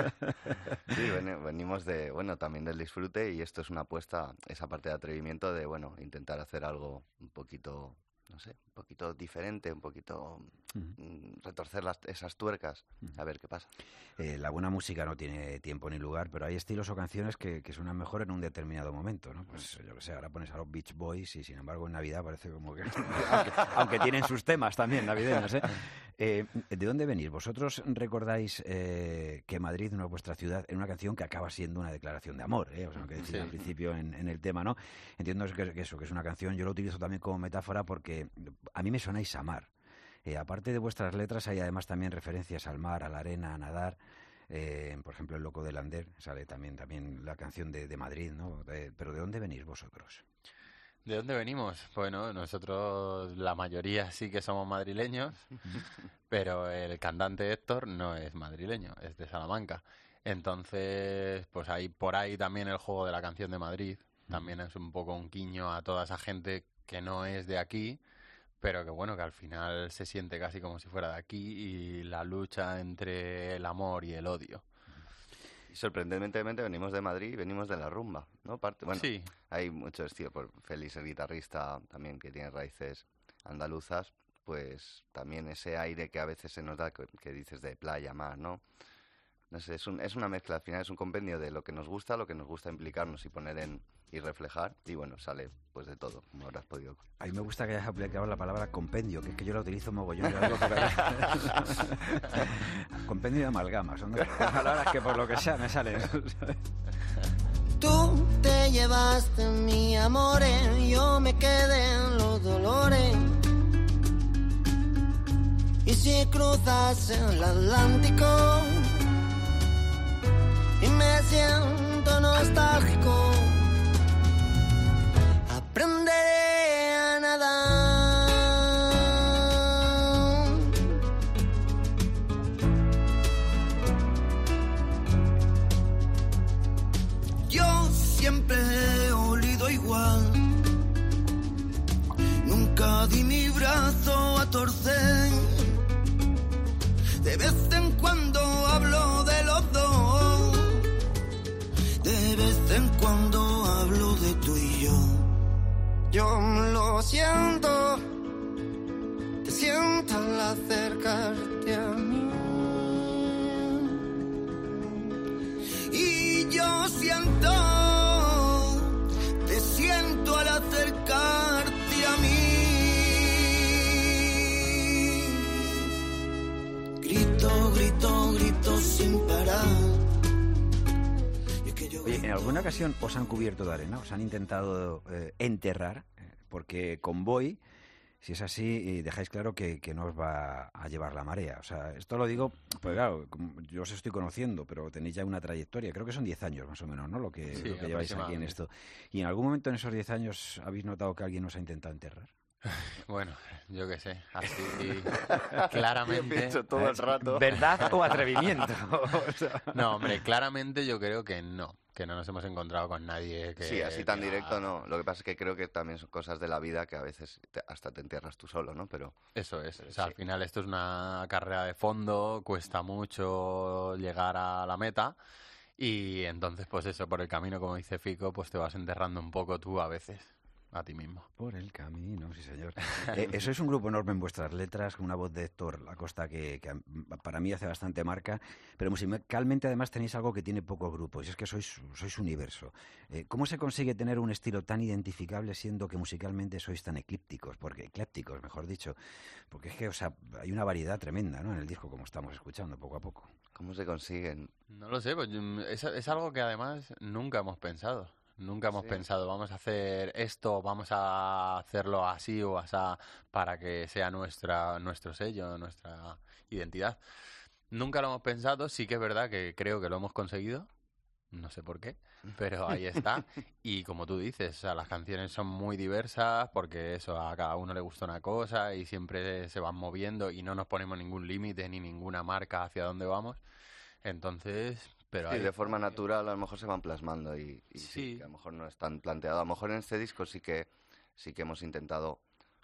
Sí, ven, venimos de, bueno, también del disfrute, y esto es una apuesta, esa parte de atrevimiento de, bueno, intentar hacer algo un poquito, no sé, un poquito diferente, un poquito uh-huh. retorcer las, esas tuercas, uh-huh. a ver qué pasa. Eh, la buena música no tiene tiempo ni lugar, pero hay estilos o canciones que, que suenan mejor en un determinado momento, ¿no? Pues yo que sé, ahora pones a los Beach Boys y sin embargo en Navidad parece como que... aunque, aunque tienen sus temas también navideños, ¿eh? Eh, ¿De dónde venís? ¿Vosotros recordáis eh, que Madrid no es vuestra ciudad en una canción que acaba siendo una declaración de amor, ¿eh? O sea, lo que decía sí. al principio en, en el tema, ¿no? Entiendo que, que eso, que es una canción, yo lo utilizo también como metáfora porque a mí me sonáis a mar. Eh, aparte de vuestras letras hay además también referencias al mar, a la arena, a nadar. Eh, por ejemplo, El Loco de Lander sale también, también la canción de, de Madrid, ¿no? De, pero ¿de dónde venís vosotros? ¿De dónde venimos? Bueno, nosotros la mayoría sí que somos madrileños, pero el cantante Héctor no es madrileño, es de Salamanca. Entonces, pues hay por ahí también el juego de la canción de Madrid. También es un poco un guiño a toda esa gente que no es de aquí, pero que bueno, que al final se siente casi como si fuera de aquí, y la lucha entre el amor y el odio. Sorprendentemente venimos de Madrid y venimos de la rumba, ¿no? Parte, bueno, sí. Hay muchos, tío, por Félix, el guitarrista, también que tiene raíces andaluzas, pues también ese aire que a veces se nos da, que, que dices de playa, mar, ¿no? No sé, es, un, es una mezcla, al final es un compendio de lo que nos gusta, lo que nos gusta implicarnos y poner en y reflejar, y bueno, sale pues de todo, como habrás podido. A mí me gusta que hayas aplicado la palabra compendio, que es que yo la utilizo mogollón. Yo digo porque... compendio de amalgama, son dos palabras que por lo que sea me salen. Tú te llevaste mi amor, yo me quedé en los dolores. Y si cruzas el Atlántico y me siento nostálgico, aprenderé a nadar. Yo siempre he olido igual, nunca di mi brazo a torcer. De vez en cuando hablo de los dos, de vez en cuando hablo de tú y yo. Yo lo siento, te siento al acercarte a mí. Y yo siento, te siento al acercarte a mí. Grito, grito, grito sin parar. Oye, ¿en alguna ocasión os han cubierto de arena? ¿Os han intentado eh, enterrar? Eh, porque Convoy Si es así, dejáis claro que, que no os va a llevar la marea. O sea, esto lo digo, pues claro, yo os estoy conociendo, pero tenéis ya una trayectoria. Creo que son diez años más o menos, ¿no? Lo que, Sí, lo que lleváis aquí en esto. ¿Y en algún momento en esos diez años habéis notado que alguien os ha intentado enterrar? Bueno, yo qué sé, así claramente... todo el rato. ¿Verdad o atrevimiento? O sea... No, hombre, claramente yo creo que no, que no nos hemos encontrado con nadie que... Sí, así tan que directo ha- no. Lo que pasa es que creo que también son cosas de la vida que a veces te- hasta te entierras tú solo, ¿no? Pero Eso es, o sea, al final esto es una carrera de fondo, cuesta mucho llegar a la meta y entonces pues eso, por el camino, como dice Fico, pues te vas enterrando un poco tú a veces, a ti mismo. Por el camino, sí señor. Eh, eso es un grupo enorme en vuestras letras, con una voz de Héctor Acosta que, que para mí hace bastante marca, pero musicalmente además tenéis algo que tiene pocos grupos, y es que sois, sois universo. Eh, ¿Cómo se consigue tener un estilo tan identificable siendo que musicalmente sois tan eclípticos? Porque, eclépticos, mejor dicho, porque es que o sea, hay una variedad tremenda, ¿no?, en el disco, como estamos escuchando poco a poco. ¿cómo se consiguen? No lo sé, pues mm, es, es algo que además nunca hemos pensado. Nunca hemos Sí. pensado, vamos a hacer esto, vamos a hacerlo así o asá para que sea nuestra nuestro sello, nuestra identidad. Nunca lo hemos pensado, sí que es verdad que creo que lo hemos conseguido, no sé por qué, pero ahí está. Y como tú dices, o sea, las canciones son muy diversas porque eso, a cada uno le gusta una cosa y siempre se van moviendo y no nos ponemos ningún límite ni ninguna marca hacia dónde vamos. Entonces, pero Sí, ahí de forma natural a lo mejor se van plasmando y, y sí, Sí. que a lo mejor no es tan planteado. A lo mejor en este disco sí que sí que hemos intentado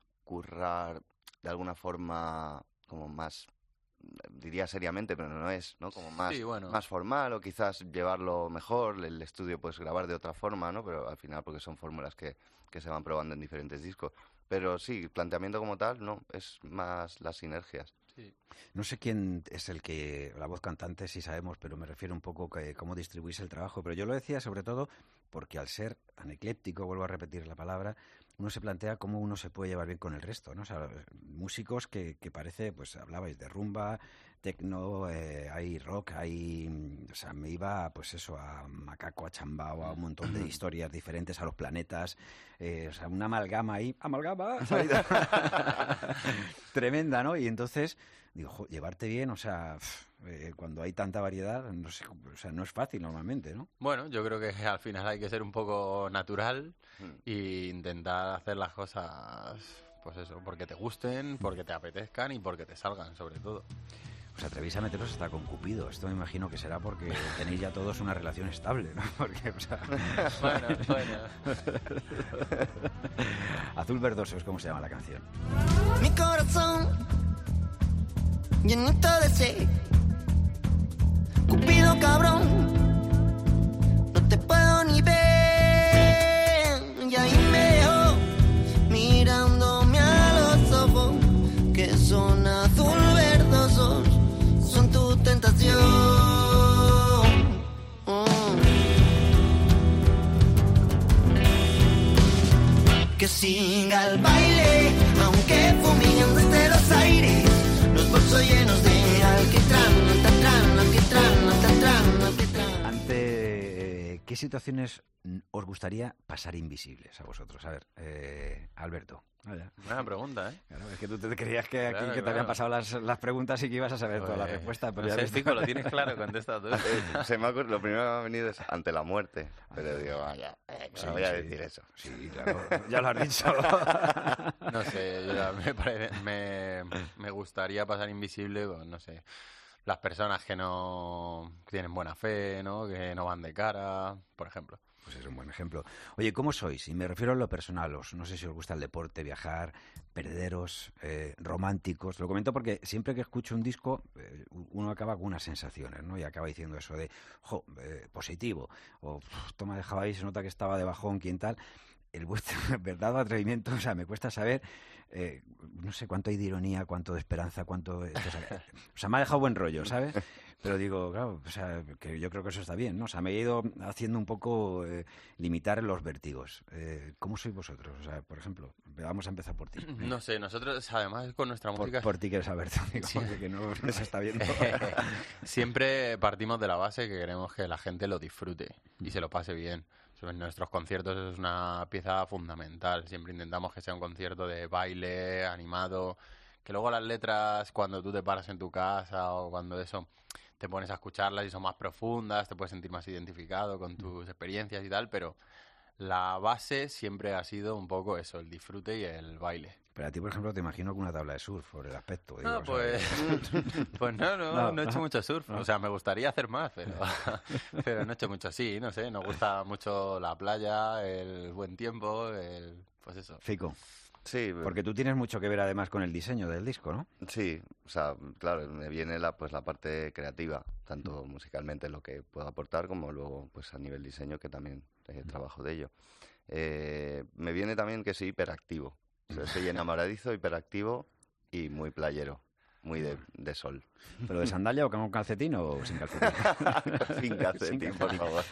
currar de alguna forma como más, diría seriamente, pero no es, ¿no? Como más, Sí, bueno. más formal o quizás llevarlo mejor, el estudio pues grabar de otra forma, ¿no? Pero al final porque son fórmulas que, que se van probando en diferentes discos. Pero sí, planteamiento como tal, no, es más las sinergias. No sé quién es el que, la voz cantante sí sabemos, pero me refiero un poco a cómo distribuís el trabajo. Pero yo lo decía sobre todo porque al ser tan ecléptico, vuelvo a repetir la palabra, uno se plantea cómo uno se puede llevar bien con el resto, ¿no? O sea, músicos que, que parece, pues hablabais de rumba, tecno, eh, hay rock, hay... O sea, me iba, pues eso, a Macaco, a Chambao, a un montón de historias diferentes, a los planetas, eh, o sea, una amalgama ahí, amalgama, salida. Tremenda, ¿no? Y entonces, digo, jo, llevarte bien, o sea, pf, eh, cuando hay tanta variedad, no sé, o sea, no es fácil normalmente, ¿no? Bueno, yo creo que al final hay que ser un poco natural e intentar hacer las cosas, pues eso, porque te gusten, porque te apetezcan y porque te salgan, sobre todo. Os atrevéis a meteros hasta con Cupido. Esto me imagino que será porque tenéis ya todos una relación estable, ¿no? Porque, o sea... Bueno, bueno. Azul Verdoso es como se llama la canción. Mi corazón llenito de sed, Cupido cabrón, no te puedo ni ver. Y ahí me dejó mirándome a los ojos que son azul verdosos, son tu tentación. Mm. Que siga el baile, aunque fumigan desde los aires, los bolsos llenos de alquitrán, alquitrán, alquitrán, alquitrán, alquitrán. Ante, eh, ¿qué situaciones os gustaría pasar invisibles a vosotros? A ver, eh, Alberto. Vaya. Buena pregunta, ¿eh? Claro, es que tú te creías que aquí Claro, que te claro. habían pasado las, las preguntas y que ibas a saber toda la Pues, respuesta. Pero no ya sé, ves tú. Fico, lo tienes claro, contesta tú. Eh, se me ha ocurrido- lo primero que me ha venido es ante la muerte, pero digo, vaya, eh, no Sí, voy a sí. decir eso. Sí, claro, ya lo has dicho. No sé, yo, me, parece- me, me gustaría pasar invisible, pues, no sé, las personas que no que tienen buena fe, ¿no? Que no van de cara, por ejemplo. Pues es un buen ejemplo. Oye, ¿cómo sois? Y me refiero a lo personal. Os, no sé si os gusta el deporte, viajar, perderos, eh, románticos. Lo comento porque siempre que escucho un disco, eh, uno acaba con unas sensaciones, ¿no? Y acaba diciendo eso de, jo, eh, positivo. O, "Uf, toma, dejaba ahí, se nota que estaba de bajón, quién tal". El vuestro verdad o atrevimiento, o sea, me cuesta saber, eh, no sé cuánto hay de ironía, cuánto de esperanza, cuánto... O sea, o sea, me ha dejado buen rollo, ¿sabes? Pero digo, claro, o sea, que yo creo que eso está bien, ¿no? O sea, me he ido haciendo un poco eh, limitar los vértigos. Eh, ¿Cómo sois vosotros? O sea, por ejemplo, vamos a empezar por ti. No sé, nosotros además con nuestra Por, música... por ti que eres Alberto, digo, Sí. que no, no se está viendo. Siempre partimos de la base que queremos que la gente lo disfrute y se lo pase bien. O En nuestros conciertos es una pieza fundamental. Siempre intentamos que sea un concierto de baile, animado, que luego las letras, cuando tú te paras en tu casa o cuando eso te pones a escucharlas y son más profundas, te puedes sentir más identificado con tus experiencias y tal, pero la base siempre ha sido un poco eso, el disfrute y el baile. Pero a ti, por ejemplo, te imagino con una tabla de surf por el aspecto. Digo, No, o sea, pues, pues no, no, No, no he hecho no. mucho surf. No. O sea, me gustaría hacer más, pero, pero no he hecho mucho así, no sé. Nos gusta mucho la playa, el buen tiempo, el pues eso. Fico. Sí, Porque tú tienes mucho que ver además con el diseño del disco, ¿no? Sí, o sea, claro, me viene la pues la parte creativa, tanto musicalmente lo que puedo aportar como luego pues a nivel diseño que también eh, trabajo de ello. Eh, me viene también que soy hiperactivo, o sea, soy enamoradizo, hiperactivo y muy playero, muy de, de sol. ¿Pero de sandalia o con calcetín o sin calcetín? Sin calcetín, por favor.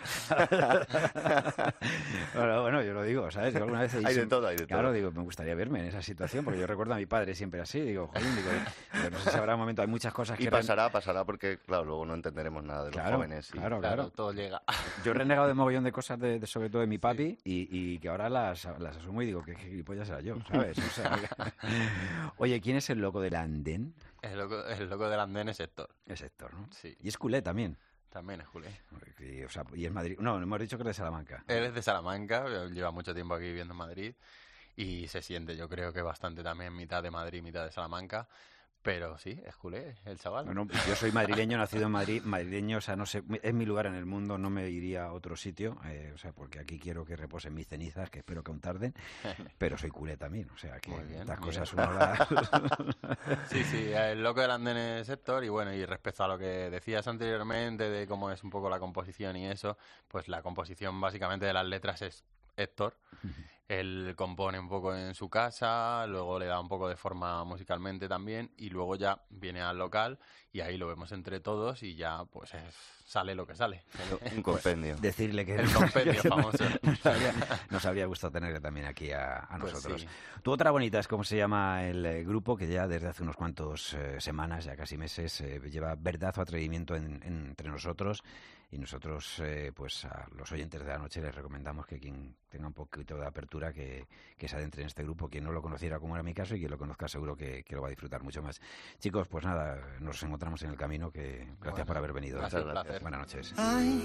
bueno, bueno, yo lo digo, ¿sabes? Yo alguna vez he Hay dicho- de todo, hay de Claro, todo. digo, me gustaría verme en esa situación, porque yo recuerdo a mi padre siempre así, digo, joder, digo, pero no sé si habrá un momento, hay muchas cosas que... Y re- pasará, pasará porque, claro, luego no entenderemos nada de los Claro, jóvenes. y- claro, claro. Todo llega. Yo he renegado de mogollón de cosas, de, de- sobre todo de mi papi, y, y que ahora las, las asumo y digo, que gilipollas era yo, ¿sabes? O sea, oye, ¿quién es el loco del andén? El loco, el loco del andén es Héctor. Es Héctor, ¿no? Sí. Y es culé también. También es culé. Y, o sea, y es Madrid. No, hemos dicho que es de Salamanca. Él es de Salamanca, lleva mucho tiempo aquí viviendo en Madrid y se siente, yo creo que bastante también mitad de Madrid, mitad de Salamanca. Pero sí, es culé, el chaval. Bueno, yo soy madrileño, nacido en Madrid, madrileño, o sea, no sé, es mi lugar en el mundo, no me iría a otro sitio, eh, o sea, porque aquí quiero que reposen mis cenizas, que espero que aún tarden, pero soy culé también, o sea, que Muy bien, las mira. cosas uno las... Sí, sí, el loco del andén es Héctor y bueno, y respecto a lo que decías anteriormente de cómo es un poco la composición y eso, pues la composición básicamente de las letras es Héctor. Él compone un poco en su casa, luego le da un poco de forma musicalmente también y luego ya viene al local y ahí lo vemos entre todos y ya pues es, sale lo que sale. Un compendio. Decirle que... El compendio famoso. Nos habría, nos habría gustado tenerle también aquí a, a Pues nosotros. sí. Tu otra bonita es cómo se llama el eh, grupo que ya desde hace unos cuantos eh, semanas, ya casi meses, eh, lleva verdad o atrevimiento en, en- entre nosotros y nosotros eh, pues a los oyentes de la noche les recomendamos que quien tenga un poquito de apertura que, que se adentre en este grupo, quien no lo conociera como era mi caso y quien lo conozca seguro que, que lo va a disfrutar mucho más. Chicos, pues nada, nos encontramos en el camino, que gracias Bueno, por haber venido. gracias, un placer. Buenas noches. Ay,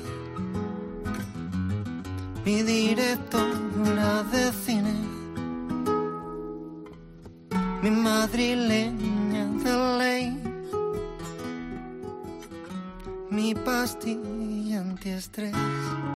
mi directora de cine, mi madrileña de ley, mi pastilla antiestrés.